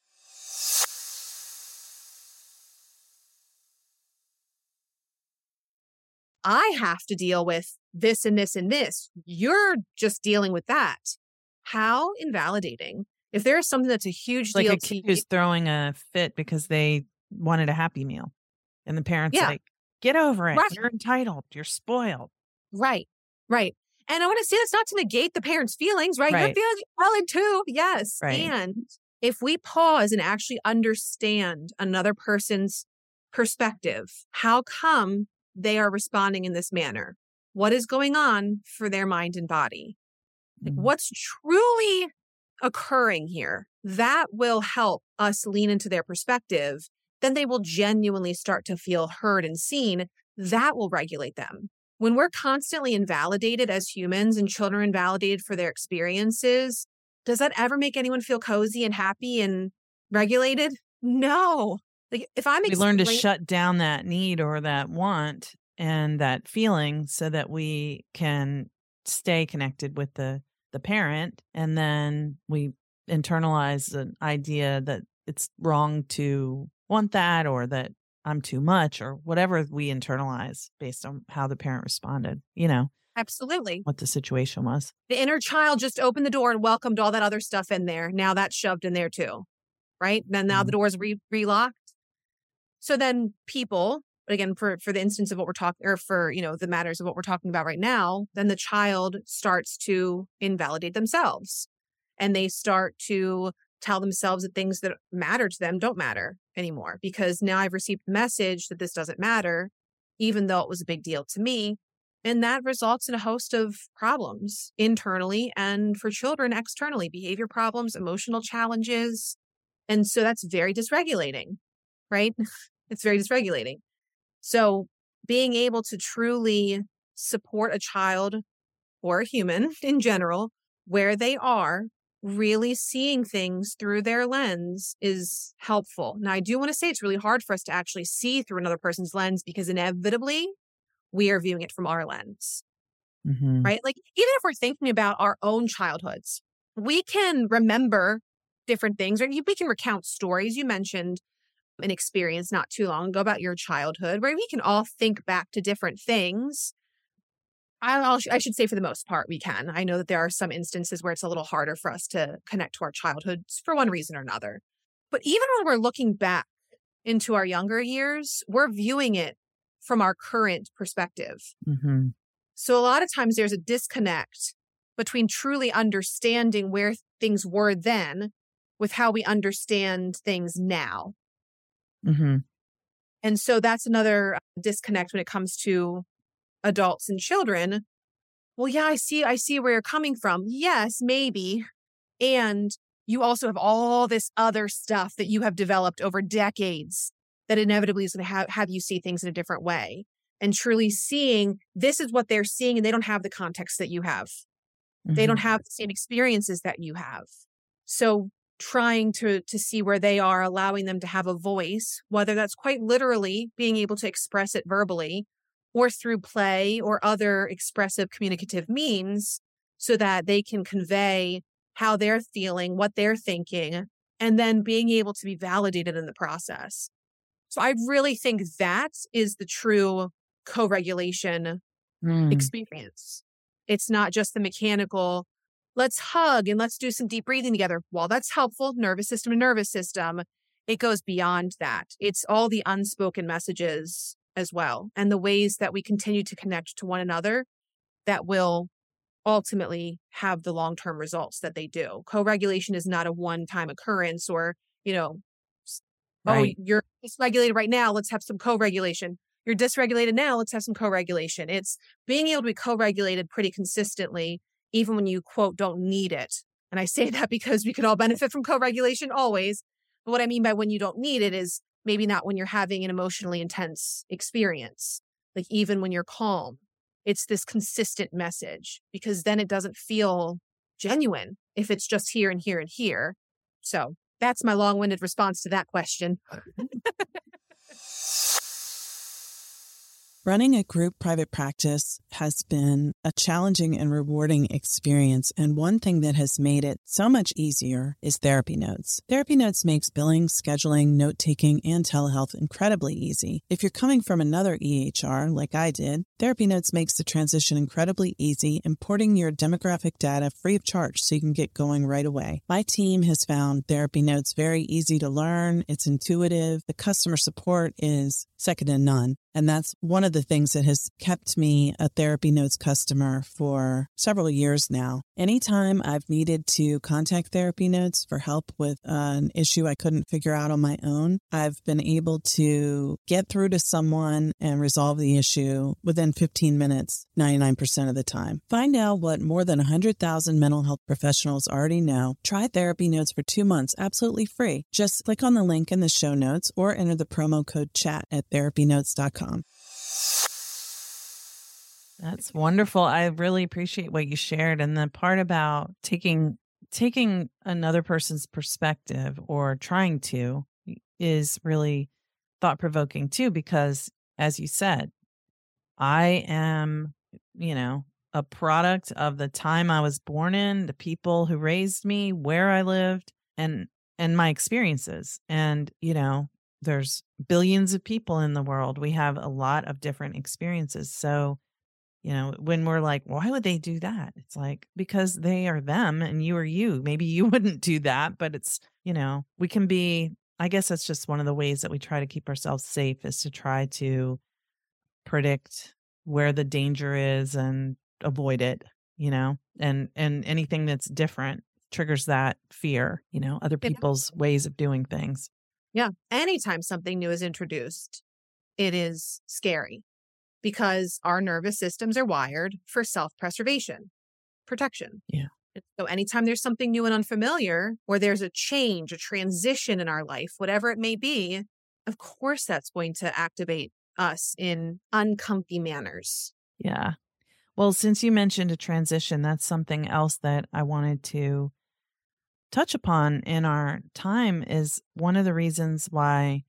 I have to deal with this and this and this. You're just dealing with that. How invalidating. If there is something that's a huge like deal a kid who's throwing a fit because they wanted a Happy Meal. And the parents like, get over it. Right. You're entitled. You're spoiled. Right. Right. And I want to say that's not to negate the parents' feelings, right? Right. Your feelings are valid too. Yes. Right. And if we pause and actually understand another person's perspective, how come they are responding in this manner? What is going on for their mind and body? Like, what's truly occurring here? That will help us lean into their perspective. Then they will genuinely start to feel heard and seen. That will regulate them. When we're constantly invalidated as humans and children invalidated for their experiences, does that ever make anyone feel cozy and happy and regulated? No. Like if we learn to shut down that need or that want and that feeling so that we can stay connected with the parent, and then we internalize an idea that it's wrong to want that or that I'm too much or whatever we internalize based on how the parent responded, Absolutely. what the situation was. The inner child just opened the door and welcomed all that other stuff in there. Now that's shoved in there too, right? Then now the door's relocked. So then people, again, for the instance of what we're talking, or for, the matters of what we're talking about right now, then the child starts to invalidate themselves and they start to tell themselves that things that matter to them don't matter anymore because now I've received the message that this doesn't matter, even though it was a big deal to me. And that results in a host of problems internally and for children externally, behavior problems, emotional challenges. And so that's very dysregulating, right? It's very dysregulating. So being able to truly support a child or a human in general, where they are, really seeing things through their lens is helpful. Now, I do want to say it's really hard for us to actually see through another person's lens because inevitably we are viewing it from our lens, right? Like, even if we're thinking about our own childhoods, we can remember different things, or we can recount stories. You mentioned an experience not too long ago about your childhood where we can all think back to different things. I should say for the most part, we can. I know that there are some instances where it's a little harder for us to connect to our childhoods for one reason or another. But even when we're looking back into our younger years, we're viewing it from our current perspective. So a lot of times there's a disconnect between truly understanding where things were then with how we understand things now. And so that's another disconnect when it comes to adults and children. Well, yeah, I see where you're coming from. Yes, maybe. And you also have all this other stuff that you have developed over decades that inevitably is going to have you see things in a different way. And truly seeing this is what they're seeing, and they don't have the context that you have. They don't have the same experiences that you have. So trying to see where they are, allowing them to have a voice, whether that's quite literally being able to express it verbally, or through play or other expressive communicative means, so that they can convey how they're feeling, what they're thinking, and then being able to be validated in the process. So I really think that is the true co-regulation experience. It's not just the mechanical, let's hug and let's do some deep breathing together. While that's helpful, nervous system to nervous system, it goes beyond that. It's all the unspoken messages as well, and the ways that we continue to connect to one another that will ultimately have the long-term results that they do. Co-regulation is not a one-time occurrence or, right. Oh, you're dysregulated right now, let's have some co-regulation. You're dysregulated now, let's have some co-regulation. It's being able to be co-regulated pretty consistently, even when you, quote, don't need it. And I say that because we can all benefit from co-regulation always. But what I mean by when you don't need it is maybe not when you're having an emotionally intense experience, like even when you're calm. It's this consistent message, because then it doesn't feel genuine if it's just here and here and here. So that's my long-winded response to that question. Running a group private practice has been a challenging and rewarding experience, and one thing that has made it so much easier is Therapy Notes. Therapy Notes makes billing, scheduling, note-taking, and telehealth incredibly easy. If you're coming from another EHR, like I did, Therapy Notes makes the transition incredibly easy, importing your demographic data free of charge so you can get going right away. My team has found Therapy Notes very easy to learn. It's intuitive. The customer support is second to none. And that's one of the things that has kept me a Therapy Notes customer for several years now. Anytime I've needed to contact Therapy Notes for help with an issue I couldn't figure out on my own, I've been able to get through to someone and resolve the issue within 15 minutes, 99% of the time. Find out what more than 100,000 mental health professionals already know. Try Therapy Notes for 2 months, absolutely free. Just click on the link in the show notes or enter the promo code CHAT at therapynotes.com. That's wonderful. I really appreciate what you shared. And the part about taking another person's perspective, or trying to, is really thought-provoking too, because as you said, I am, a product of the time I was born in, the people who raised me, where I lived, and my experiences. And, there's billions of people in the world. We have a lot of different experiences. So, when we're like, why would they do that? It's like, because they are them and you are you. Maybe you wouldn't do that, but it's, we can be, I guess that's just one of the ways that we try to keep ourselves safe, is to try to predict where the danger is and avoid it, and anything that's different triggers that fear, other people's ways of doing things. Yeah. Anytime something new is introduced, it is scary, because our nervous systems are wired for self-preservation, protection. Yeah. So anytime there's something new and unfamiliar, or there's a change, a transition in our life, whatever it may be, of course that's going to activate us in uncomfy manners. Yeah. Well, since you mentioned a transition, that's something else that I wanted to touch upon in our time is one of the reasons why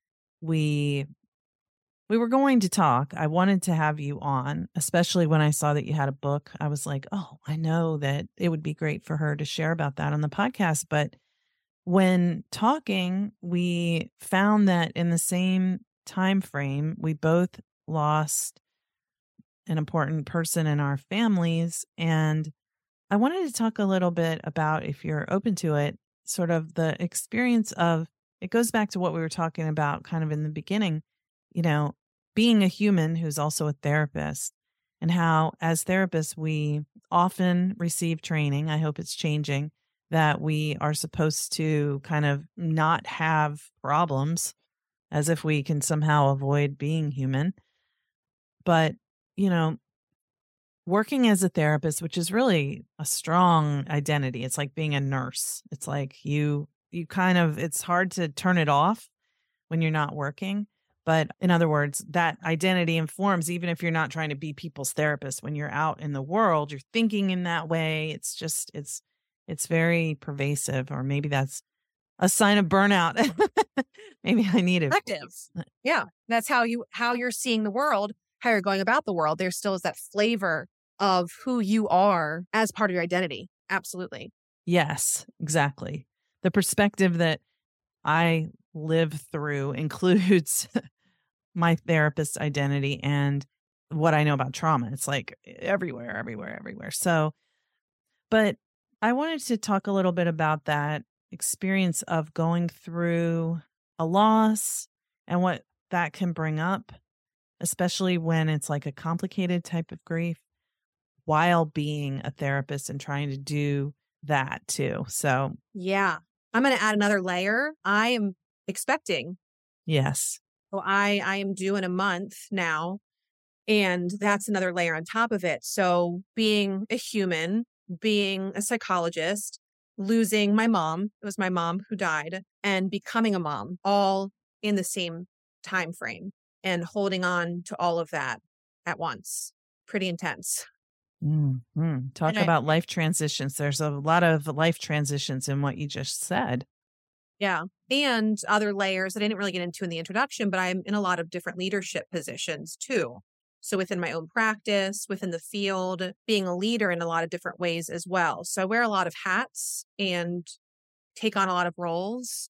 we we were going to talk. I wanted to have you on, especially when I saw that you had a book. I was like, "Oh, I know that it would be great for her to share about that on the podcast." But when talking, we found that in the same time frame, we both lost an important person in our families. And I wanted to talk a little bit about, if you're open to it, sort of the experience of it goes back to what we were talking about kind of in the beginning, you know, being a human who's also a therapist, and how, as therapists, we often receive training. I hope it's changing, that we are supposed to kind of not have problems as if we can somehow avoid being human. But, you know, working as a therapist, which is really a strong identity. It's like being a nurse. It's like you kind of, it's hard to turn it off when you're not working. But in other words, that identity informs, even if you're not trying to be people's therapist, when you're out in the world, you're thinking in that way. It's just it's very pervasive, or maybe that's a sign of burnout. Maybe I need it. Perspective. Yeah. That's how you're seeing the world, how you're going about the world. There still is that flavor of who you are as part of your identity. Absolutely. Yes, exactly. The perspective that I live through includes my therapist identity and what I know about trauma. It's like everywhere, everywhere, everywhere. So, but I wanted to talk a little bit about that experience of going through a loss and what that can bring up, especially when it's like a complicated type of grief, while being a therapist and trying to do that too. So, Yeah. I'm going to add another layer. I am expecting. yes. So I am due in a month now, and that's another layer on top of it. So being a human, being a psychologist, losing my mom, it was my mom who died, and becoming a mom, all in the same time frame, and holding on to all of that at once. Pretty intense. Talk And I, about life transitions. There's a lot of life transitions in what you just said. yeah. And other layers that I didn't really get into in the introduction, but I'm in a lot of different leadership positions too. So within my own practice, within the field, being a leader in a lot of different ways as well. So I wear a lot of hats and take on a lot of roles.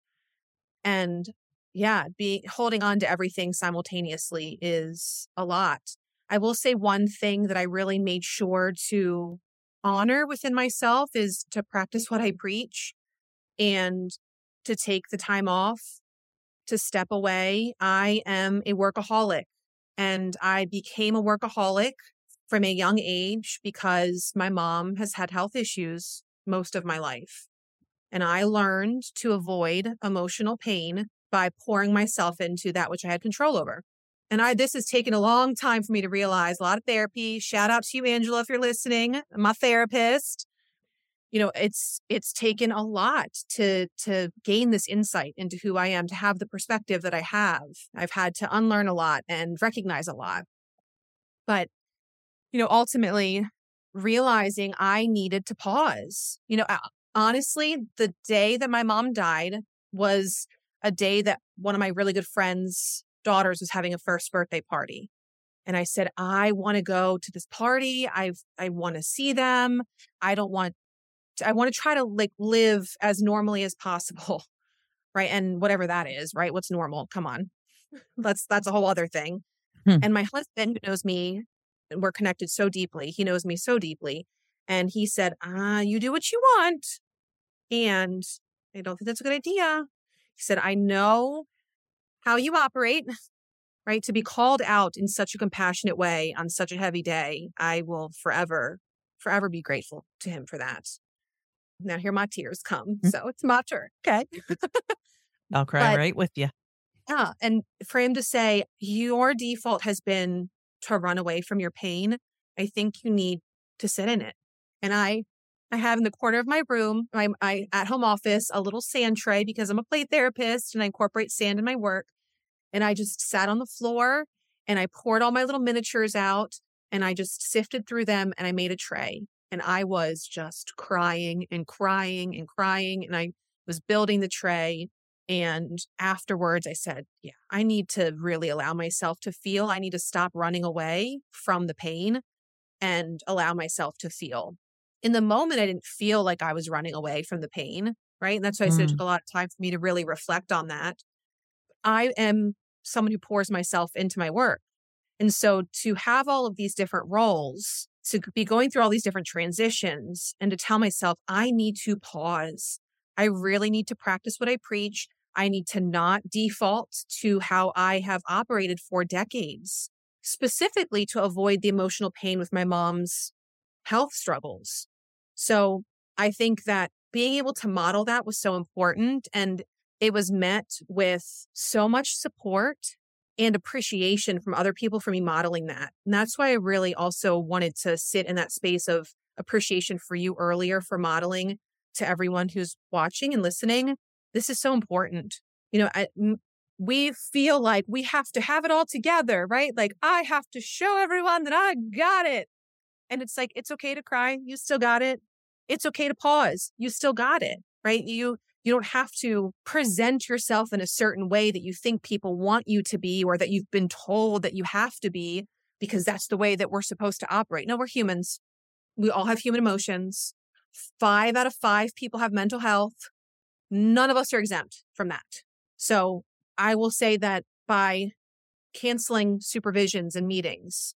And yeah, holding on to everything simultaneously is a lot. I will say one thing that I really made sure to honor within myself is to practice what I preach and to take the time off, to step away. I am a workaholic, and I became a workaholic from a young age because my mom has had health issues most of my life. And I learned to avoid emotional pain by pouring myself into that which I had control over. And this has taken a long time for me to realize. A lot of therapy. Shout out to you, Angela, if you're listening, my therapist. You know, it's taken a lot to gain this insight into who I am, to have the perspective that I have. I've had to unlearn a lot and recognize a lot. But, you know, ultimately realizing I needed to pause. You know, honestly, the day that my mom died was a day that one of my really good friends' daughters was having a first birthday party. And I said, I want to go to this party. I want to see them. I want to try to like live as normally as possible. Right. And whatever that is, right? What's normal? Come on. That's a whole other thing. And my husband, who knows me, we're connected so deeply. He knows me so deeply. And he said, you do what you want. And I don't think that's a good idea. He said, I know how you operate, right? To be called out in such a compassionate way on such a heavy day, I will forever, forever be grateful to him for that. Now here my tears come. So it's my turn. Okay. I'll cry right with you. Yeah. And for him to say, your default has been to run away from your pain, I think you need to sit in it. And I have in the corner of my room, my at-home office, a little sand tray because I'm a play therapist and I incorporate sand in my work. And I just sat on the floor and I poured all my little miniatures out and I just sifted through them and I made a tray. And I was just crying and crying and crying. And I was building the tray. And afterwards I said, yeah, I need to really allow myself to feel. I need to stop running away from the pain and allow myself to feel. In the moment, I didn't feel like I was running away from the pain, right? And that's why I said it took a lot of time for me to really reflect on that. I am someone who pours myself into my work. And so to have all of these different roles, to be going through all these different transitions and to tell myself, I need to pause. I really need to practice what I preach. I need to not default to how I have operated for decades, specifically to avoid the emotional pain with my mom's health struggles. So I think that being able to model that was so important. And it was met with so much support and appreciation from other people for me modeling that. And that's why I really also wanted to sit in that space of appreciation for you earlier for modeling to everyone who's watching and listening. This is so important. We feel like we have to have it all together, right? Like I have to show everyone that I got it. And it's like, it's okay to cry. You still got it. It's okay to pause. You still got it, right? You don't have to present yourself in a certain way that you think people want you to be, or that you've been told that you have to be, because that's the way that we're supposed to operate. No, we're humans. We all have human emotions. 5 out of 5 people have mental health. None of us are exempt from that. So I will say that by canceling supervisions and meetings,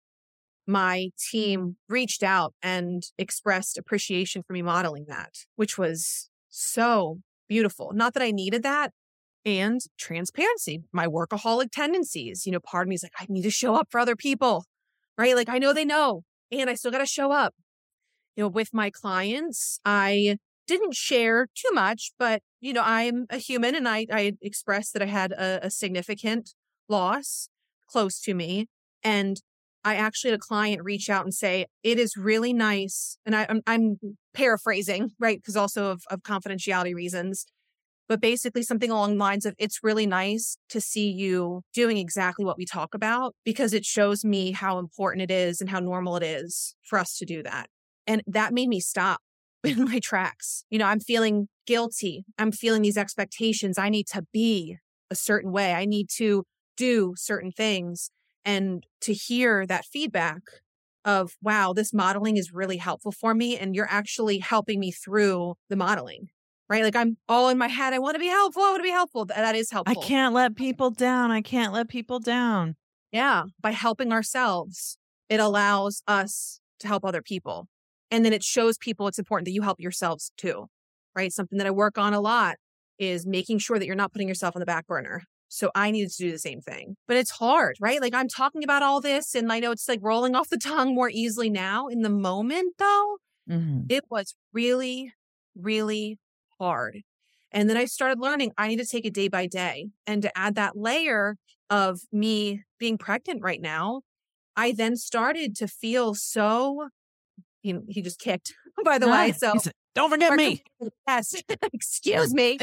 my team reached out and expressed appreciation for me modeling that, which was so beautiful. Not that I needed that. And transparency, my workaholic tendencies. Part of me is like, I need to show up for other people, right? Like I know they know, and I still got to show up. With my clients, I didn't share too much, but, I'm a human, and I expressed that I had a significant loss close to me. And I actually had a client reach out and say, it is really nice. And I'm paraphrasing, right? Because also of confidentiality reasons, but basically something along the lines of, it's really nice to see you doing exactly what we talk about, because it shows me how important it is and how normal it is for us to do that. And that made me stop in my tracks. I'm feeling guilty. I'm feeling these expectations. I need to be a certain way. I need to do certain things. And to hear that feedback of, wow, this modeling is really helpful for me. And you're actually helping me through the modeling, right? Like I'm all in my head. I want to be helpful. I want to be helpful. That is helpful. I can't let people down. I can't let people down. Yeah. By helping ourselves, it allows us to help other people. And then it shows people it's important that you help yourselves too, right? Something that I work on a lot is making sure that you're not putting yourself on the back burner. So I needed to do the same thing. But it's hard, right? Like I'm talking about all this and I know it's like rolling off the tongue more easily now. In the moment though, It was really, really hard. And then I started learning I need to take it day by day. And to add that layer of me being pregnant right now, I then started to feel so, he just kicked, by the way. So don't forget me. Yes. Excuse me.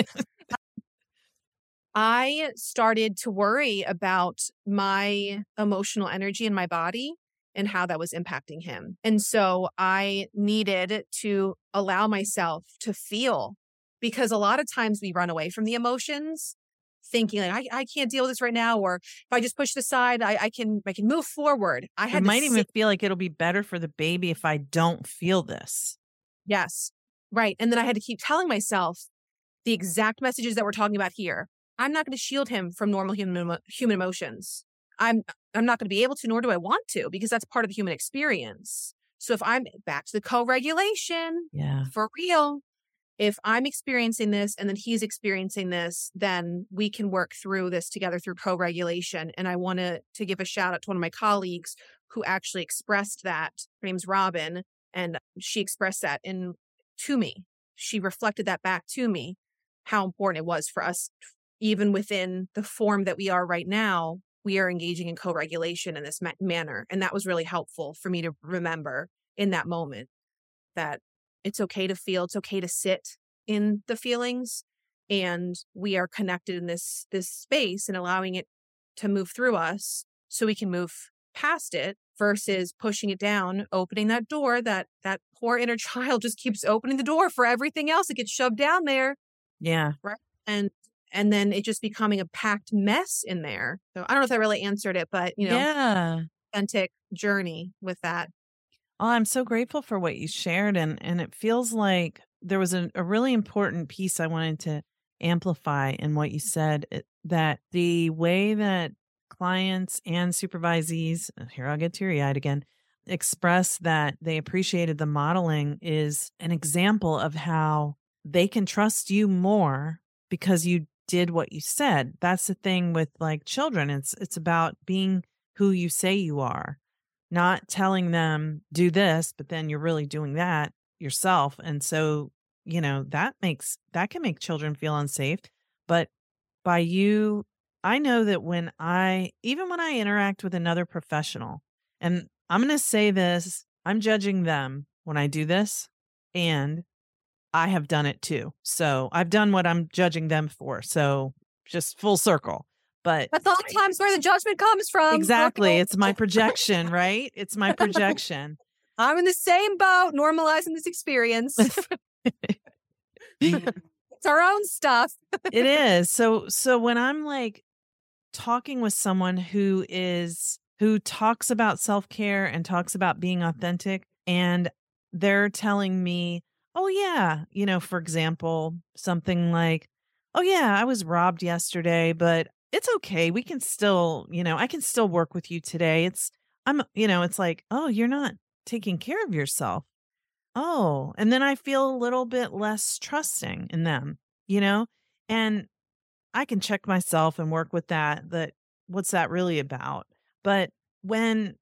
I started to worry about my emotional energy in my body and how that was impacting him. And so I needed to allow myself to feel, because a lot of times we run away from the emotions thinking like, I can't deal with this right now. Or if I just push it aside, I can move forward. I might even feel like it'll be better for the baby if I don't feel this. Yes. Right. And then I had to keep telling myself the exact messages that we're talking about here. I'm not going to shield him from normal human emotions. I'm not going to be able to, nor do I want to, because that's part of the human experience. So if I'm back to the co-regulation, for real, if I'm experiencing this and then he's experiencing this, then we can work through this together through co-regulation. And I want to give a shout out to one of my colleagues who actually expressed that. Her name's Robin, and she expressed that to me. She reflected that back to me, how important it was for us. Even within the form that we are right now, we are engaging in co-regulation in this manner. And that was really helpful for me to remember in that moment, that it's okay to feel, it's okay to sit in the feelings, and we are connected in this space and allowing it to move through us so we can move past it versus pushing it down, opening that door, that poor inner child just keeps opening the door for everything else. It gets shoved down there. Yeah. Right. And then it just becoming a packed mess in there. So I don't know if I really answered it, but Yeah. authentic journey with that. Oh, I'm so grateful for what you shared. And it feels like there was a really important piece I wanted to amplify in what you said, that the way that clients and supervisees, here I'll get teary-eyed again, express that they appreciated the modeling is an example of how they can trust you more because you did what you said. That's the thing with like children. It's about being who you say you are, not telling them do this, but then you're really doing that yourself. And so, that can make children feel unsafe. But by you, I know that even when I interact with another professional, and I'm going to say this, I'm judging them when I do this, and I have done it too. So I've done what I'm judging them for. So just full circle. But that's all the times where the judgment comes from. Exactly. It's my projection, right? It's my projection. I'm in the same boat, normalizing this experience. It's our own stuff. It is. So when I'm like talking with someone who talks about self-care and talks about being authentic, and they're telling me, oh yeah, for example, something like, oh yeah, I was robbed yesterday, but it's okay. We can still, I can still work with you today. It's like, oh, you're not taking care of yourself. Oh, and then I feel a little bit less trusting in them, and I can check myself and work with that what's that really about? But when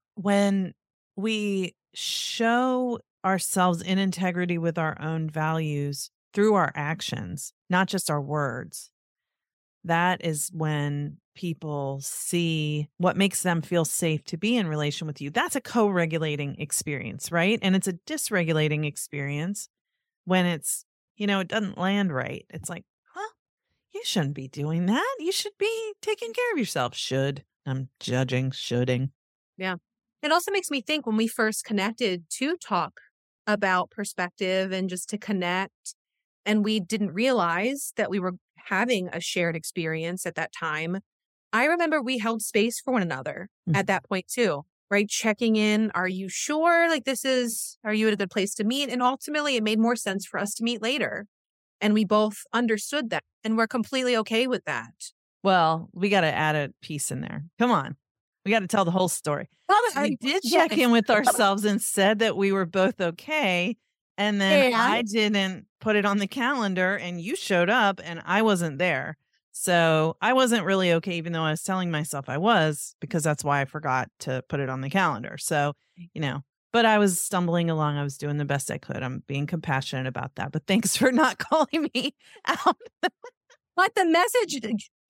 we show ourselves in integrity with our own values through our actions, not just our words, that is when people see what makes them feel safe to be in relation with you. That's a co-regulating experience, right? And it's a dysregulating experience when it's, it doesn't land right. It's like, you shouldn't be doing that. You should be taking care of yourself. I'm shoulding. Yeah. It also makes me think when we first connected to talk about perspective and just to connect, and we didn't realize that we were having a shared experience at that time. I remember we held space for one another at that point too, right? Checking in. Are you sure? Are you at a good place to meet? And ultimately it made more sense for us to meet later. And we both understood that and we're completely okay with that. Well, we got to add a piece in there. Come on. We got to tell the whole story. We did check in with ourselves and said that we were both okay. And then I didn't put it on the calendar and you showed up and I wasn't there. So I wasn't really okay, even though I was telling myself I was, because that's why I forgot to put it on the calendar. So, but I was stumbling along. I was doing the best I could. I'm being compassionate about that. But thanks for not calling me out. But the message,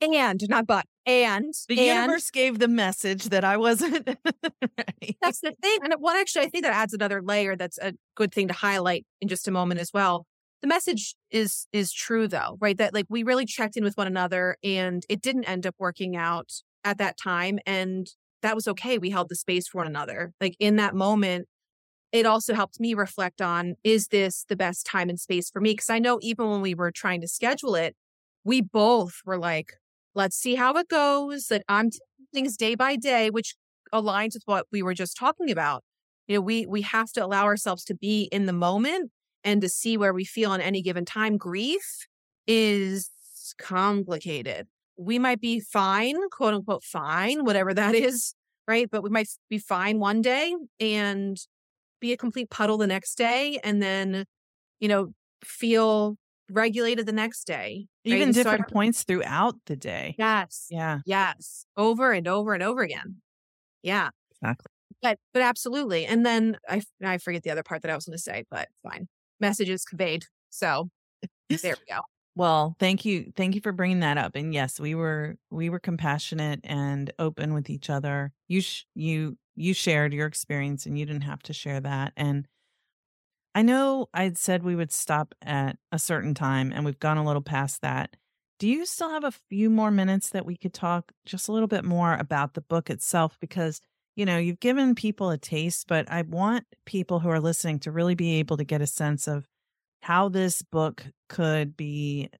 the universe gave the message that I wasn't ready. That's the thing. And actually, I think that adds another layer that's a good thing to highlight in just a moment as well. The message is true though, right? That like we really checked in with one another and it didn't end up working out at that time. And that was okay. We held the space for one another. Like in that moment, it also helped me reflect on, is this the best time and space for me? Because I know even when we were trying to schedule it, we both were like, let's see how it goes. That I'm taking things day by day, which aligns with what we were just talking about. We have to allow ourselves to be in the moment and to see where we feel on any given time. Grief is complicated. We might be fine, quote unquote, fine, whatever that is, right? But we might be fine one day and be a complete puddle the next day. And then, feel regulated the next day. Right? Even different points throughout the day. Yes. Yeah. Yes. Over and over and over again. Yeah. Exactly. But absolutely. And then I forget the other part that I was going to say, but fine. Messages conveyed. So there we go. Well, thank you. Thank you for bringing that up. And yes, we were compassionate and open with each other. You shared your experience and you didn't have to share that. And I know I'd said we would stop at a certain time and we've gone a little past that. Do you still have a few more minutes that we could talk just a little bit more about the book itself? Because, you've given people a taste, but I want people who are listening to really be able to get a sense of how this book could be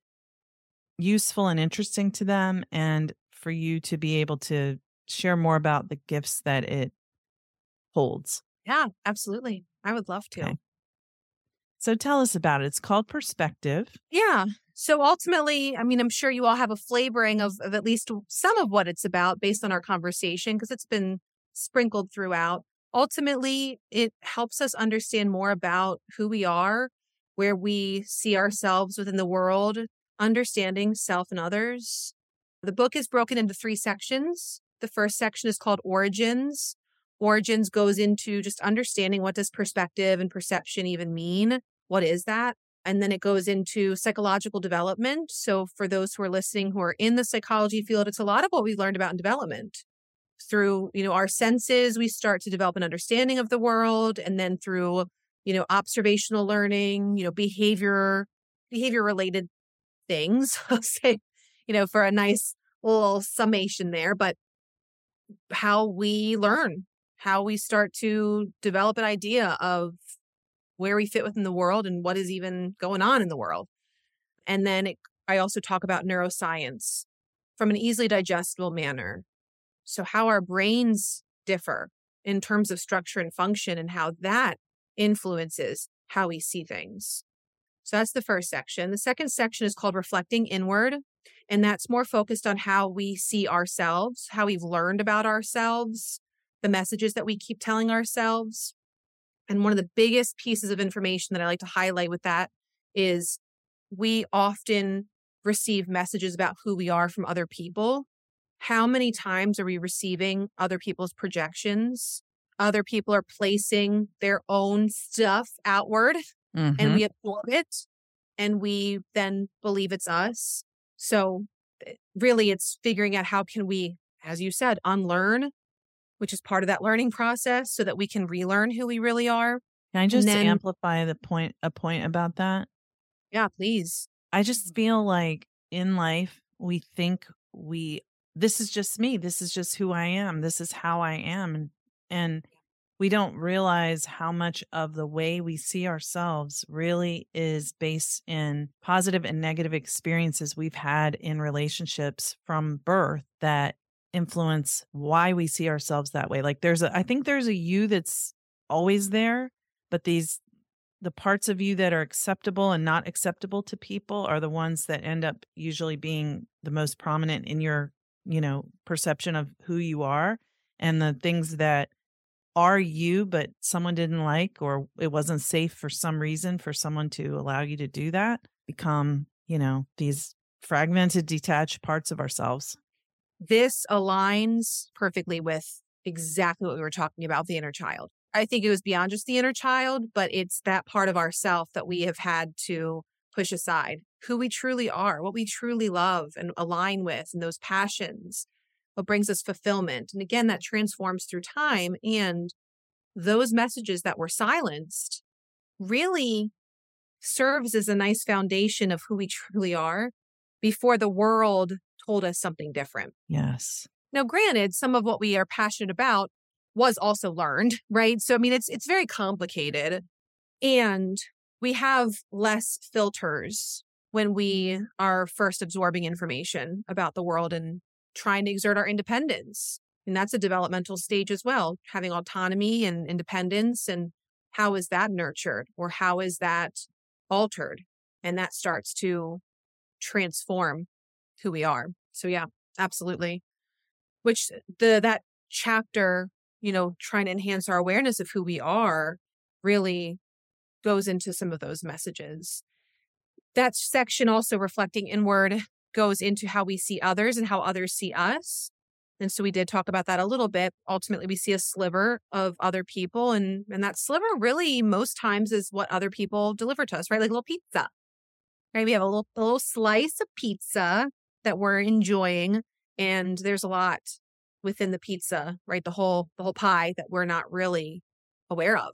useful and interesting to them, and for you to be able to share more about the gifts that it holds. Yeah, absolutely. I would love to. Okay. So tell us about it. It's called Perspective. Yeah. So ultimately, I mean, I'm sure you all have a flavoring of at least some of what it's about based on our conversation, because it's been sprinkled throughout. Ultimately, it helps us understand more about who we are, where we see ourselves within the world, understanding self and others. The book is broken into 3 sections. The first section is called Origins. Origins goes into just understanding, what does perspective and perception even mean? What is that? And then it goes into psychological development. So for those who are listening who are in the psychology field, it's a lot of what we learned about in development. Through, our senses, we start to develop an understanding of the world. And then through, observational learning, behavior related things, I'll say, for a nice little summation there, but how we learn, how we start to develop an idea of where we fit within the world and what is even going on in the world. And then I also talk about neuroscience from an easily digestible manner. So how our brains differ in terms of structure and function, and how that influences how we see things. So that's the first section. The second section is called Reflecting Inward. And that's more focused on how we see ourselves, how we've learned about ourselves, the messages that we keep telling ourselves. And one of the biggest pieces of information that I like to highlight with that is we often receive messages about who we are from other people. How many times are we receiving other people's projections? Other people are placing their own stuff outward, and we absorb it, and we then believe it's us. So really, it's figuring out how can we, as you said, unlearn, which is part of that learning process, so that we can relearn who we really are. Can I just amplify a point about that? Yeah, please. I just feel like in life, we think this is just me. This is just who I am. This is how I am. And we don't realize how much of the way we see ourselves really is based in positive and negative experiences we've had in relationships from birth that influence why we see ourselves that way. Like I think there's a you that's always there, but the parts of you that are acceptable and not acceptable to people are the ones that end up usually being the most prominent in your, perception of who you are. And the things that are you, but someone didn't like, or it wasn't safe for some reason for someone to allow you to do that, become, these fragmented, detached parts of ourselves. This aligns perfectly with exactly what we were talking about, the inner child. I think it was beyond just the inner child, but it's that part of ourself that we have had to push aside, who we truly are, what we truly love and align with, and those passions, what brings us fulfillment. And again, that transforms through time. And those messages that were silenced really serves as a nice foundation of who we truly are before the world told us something different. Yes. Now, granted, some of what we are passionate about was also learned, right? So, I mean, it's very complicated, and we have less filters when we are first absorbing information about the world and trying to exert our independence. And that's a developmental stage as well, having autonomy and independence. And how is that nurtured, or how is that altered? And that starts to transform who we are. So yeah, absolutely. Which that chapter, trying to enhance our awareness of who we are, really goes into some of those messages. That section, also Reflecting Inward, goes into how we see others and how others see us. And so we did talk about that a little bit. Ultimately, we see a sliver of other people, and that sliver really most times is what other people deliver to us, right? Like a little pizza, right? We have a little slice of pizza that we're enjoying, and there's a lot within the pizza, right? The whole pie that we're not really aware of.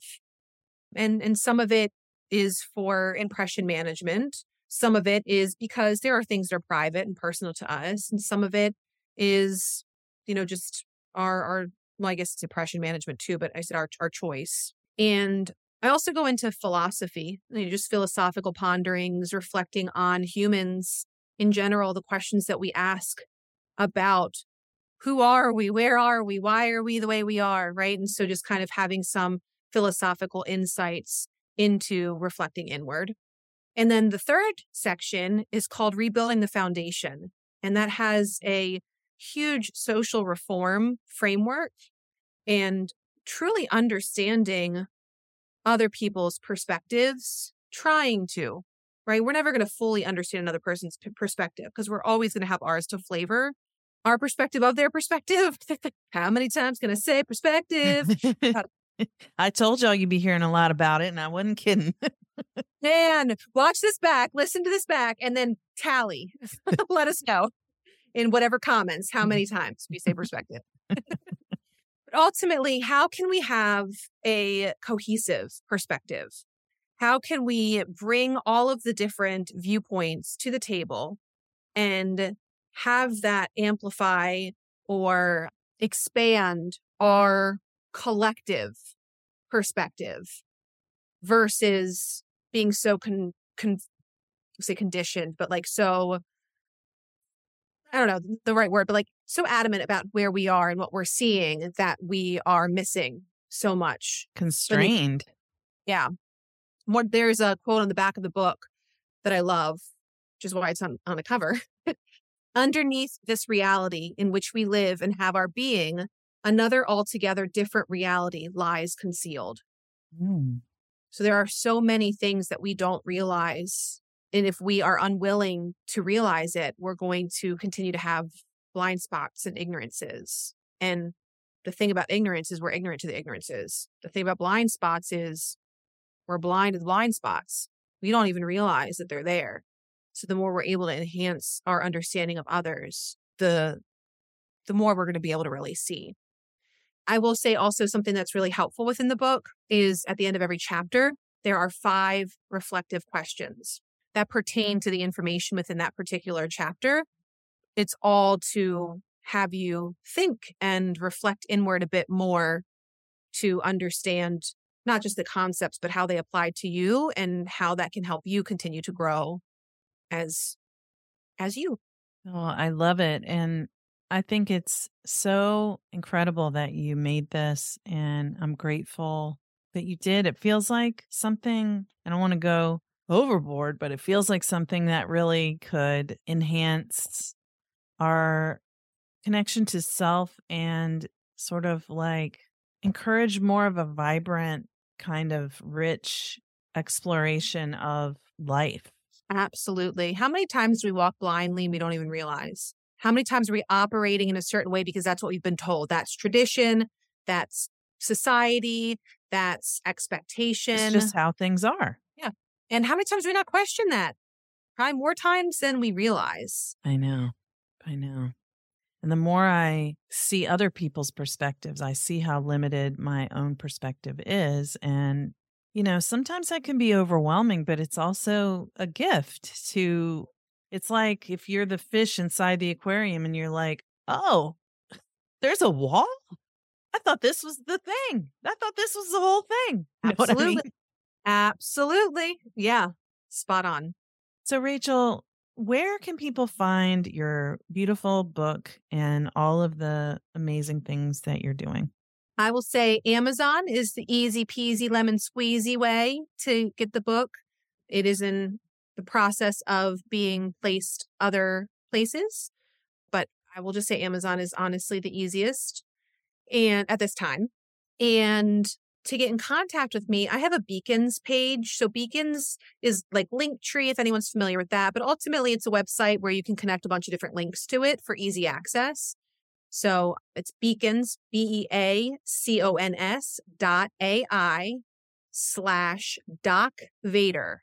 And some of it is for impression management. Some of it is because there are things that are private and personal to us. And some of it is, just our well, I guess it's depression management too, but I said our choice. And I also go into philosophy, just philosophical ponderings, reflecting on humans in general, the questions that we ask about who are we, where are we, why are we the way we are, right? And so just kind of having some philosophical insights into reflecting inward. And then the third section is called Rebuilding the Foundation. And that has a huge social reform framework and truly understanding other people's perspectives, trying to, right? We're never going to fully understand another person's perspective because we're always going to have ours to flavor our perspective of their perspective. How many times can I say perspective? I told y'all you'd be hearing a lot about it, and I wasn't kidding. Man, watch this back, listen to this back, and then tally. Let us know in whatever comments how many times we say perspective. But ultimately, how can we have a cohesive perspective? How can we bring all of the different viewpoints to the table and have that amplify or expand our collective perspective versus being so conditioned, but like so, I don't know the right word, but like so adamant about where we are and what we're seeing that we are missing so much. Constrained. Yeah. There's a quote on the back of the book that I love, which is why it's on the cover. Underneath this reality in which we live and have our being, another altogether different reality lies concealed. So there are so many things that we don't realize. And if we are unwilling to realize it, we're going to continue to have blind spots and ignorances. And the thing about ignorance is we're ignorant to the ignorances. The thing about blind spots is we're blind to the blind spots. We don't even realize that they're there. So the more we're able to enhance our understanding of others, the more we're going to be able to really see. I will say also something that's really helpful within the book is at the end of every chapter, there are 5 reflective questions that pertain to the information within that particular chapter. It's all to have you think and reflect inward a bit more to understand not just the concepts, but how they apply to you and how that can help you continue to grow as you. Oh, I love it. And I think it's so incredible that you made this, and I'm grateful that you did. It feels like something, I don't want to go overboard, but it feels like something that really could enhance our connection to self and sort of like encourage more of a vibrant kind of rich exploration of life. Absolutely. How many times do we walk blindly and we don't even realize? How many times are we operating in a certain way because that's what we've been told? That's tradition, that's society, that's expectation. It's just how things are. Yeah. And how many times do we not question that? Probably more times than we realize. I know. And the more I see other people's perspectives, I see how limited my own perspective is. And sometimes that can be overwhelming, but it's also a gift to, it's like if you're the fish inside the aquarium and you're like, oh, there's a wall? I thought this was the thing. I thought this was the whole thing. You know what I mean? Absolutely. Yeah. Spot on. So Rachel, where can people find your beautiful book and all of the amazing things that you're doing? I will say Amazon is the easy peasy lemon squeezy way to get the book. It is in the process of being placed other places, but I will just say Amazon is honestly the easiest and at this time. And to get in contact with me, I have a Beacons page. So Beacons is like Linktree, if anyone's familiar with that, but ultimately it's a website where you can connect a bunch of different links to it for easy access. So it's Beacons, BEACONS.AI/Doc Vader,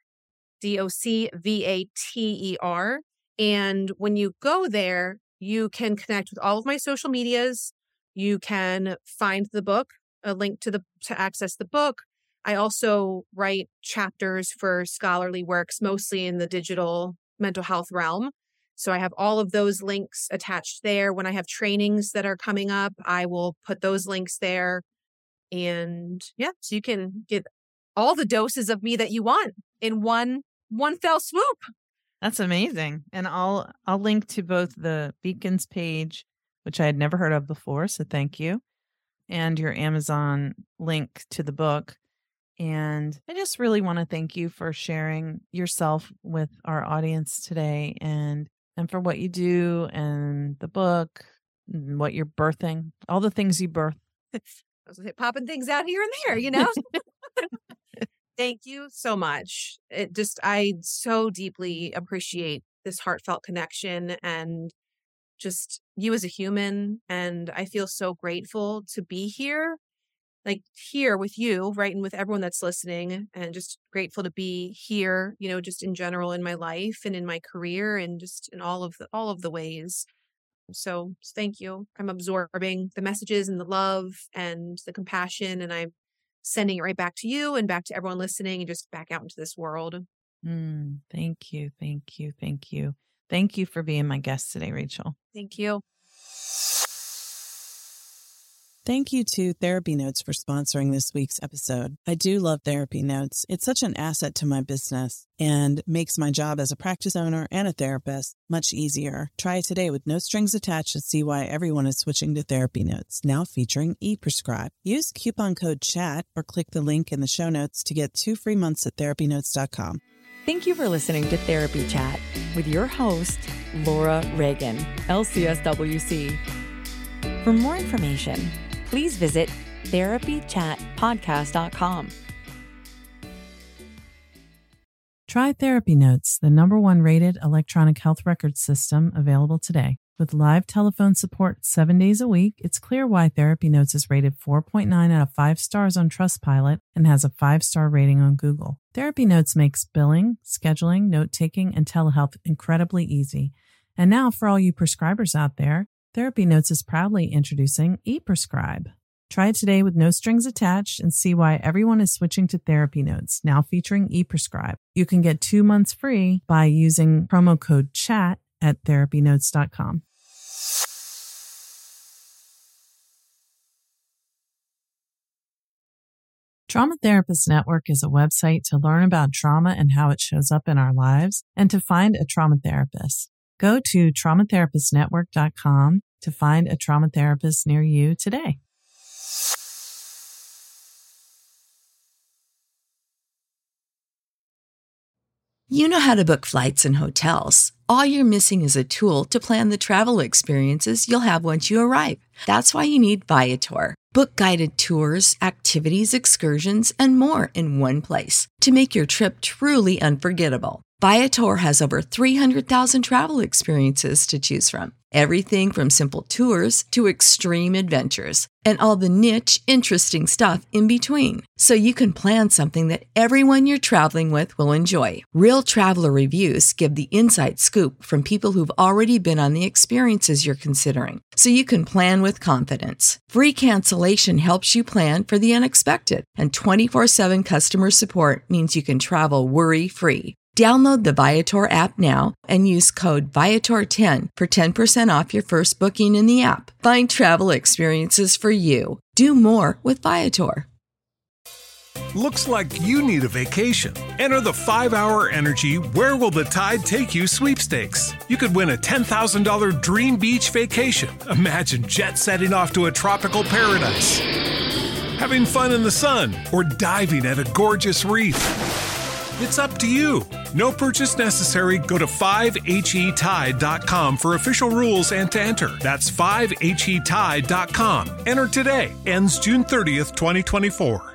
DOCVATER. And when you go there, you can connect with all of my social medias. You can find the book, a link to access the book. I also write chapters for scholarly works, mostly in the digital mental health realm. So I have all of those links attached there. When I have trainings that are coming up, I will put those links there. And yeah, so you can get all the doses of me that you want in one fell swoop. That's amazing. And I'll link to both the Beacons page, which I had never heard of before, so thank you, and your Amazon link to the book. And I just really want to thank you for sharing yourself with our audience today, and for what you do and the book and what you're birthing, all the things you birth. I was popping things out here and there, you know? Thank you so much. I so deeply appreciate this heartfelt connection and just you as a human. And I feel so grateful to be here, like here with you, right? And with everyone that's listening, and just grateful to be here, you know, just in general in my life and in my career and just in all of the ways. So thank you. I'm absorbing the messages and the love and the compassion, and I'm sending it right back to you and back to everyone listening and just back out into this world. Thank you. Thank you. Thank you. Thank you for being my guest today, Rachel. Thank you. Thank you to Therapy Notes for sponsoring this week's episode. I do love Therapy Notes. It's such an asset to my business and makes my job as a practice owner and a therapist much easier. Try it today with no strings attached to see why everyone is switching to Therapy Notes, now featuring ePrescribe. Use coupon code CHAT or click the link in the show notes to get 2 free months at therapynotes.com. Thank you for listening to Therapy Chat with your host, Laura Reagan, LCSWC. For more information, please visit therapychatpodcast.com. Try Therapy Notes, the #1 rated electronic health record system available today. With live telephone support 7 days a week, it's clear why Therapy Notes is rated 4.9 out of 5 stars on Trustpilot and has a 5-star rating on Google. Therapy Notes makes billing, scheduling, note-taking, and telehealth incredibly easy. And now, for all you prescribers out there, Therapy Notes is proudly introducing ePrescribe. Try it today with no strings attached and see why everyone is switching to Therapy Notes, now featuring ePrescribe. You can get 2 months free by using promo code CHAT at therapynotes.com. Trauma Therapist Network is a website to learn about trauma and how it shows up in our lives and to find a trauma therapist. Go to traumatherapistnetwork.com to find a trauma therapist near you today. You know how to book flights and hotels. All you're missing is a tool to plan the travel experiences you'll have once you arrive. That's why you need Viator. Book guided tours, activities, excursions, and more in one place to make your trip truly unforgettable. Viator has over 300,000 travel experiences to choose from. Everything from simple tours to extreme adventures and all the niche, interesting stuff in between. So you can plan something that everyone you're traveling with will enjoy. Real traveler reviews give the inside scoop from people who've already been on the experiences you're considering. So you can plan with confidence. Free cancellation helps you plan for the unexpected. And 24/7 customer support means you can travel worry-free. Download the Viator app now and use code Viator10 for 10% off your first booking in the app. Find travel experiences for you. Do more with Viator. Looks like you need a vacation. Enter the 5-Hour Energy Where Will the Tide Take You sweepstakes. You could win a $10,000 dream beach vacation. Imagine jet setting off to a tropical paradise, having fun in the sun, or diving at a gorgeous reef. It's up to you. No purchase necessary. Go to 5HETide.com for official rules and to enter. That's 5HETide.com. Enter today. Ends June 30th, 2024.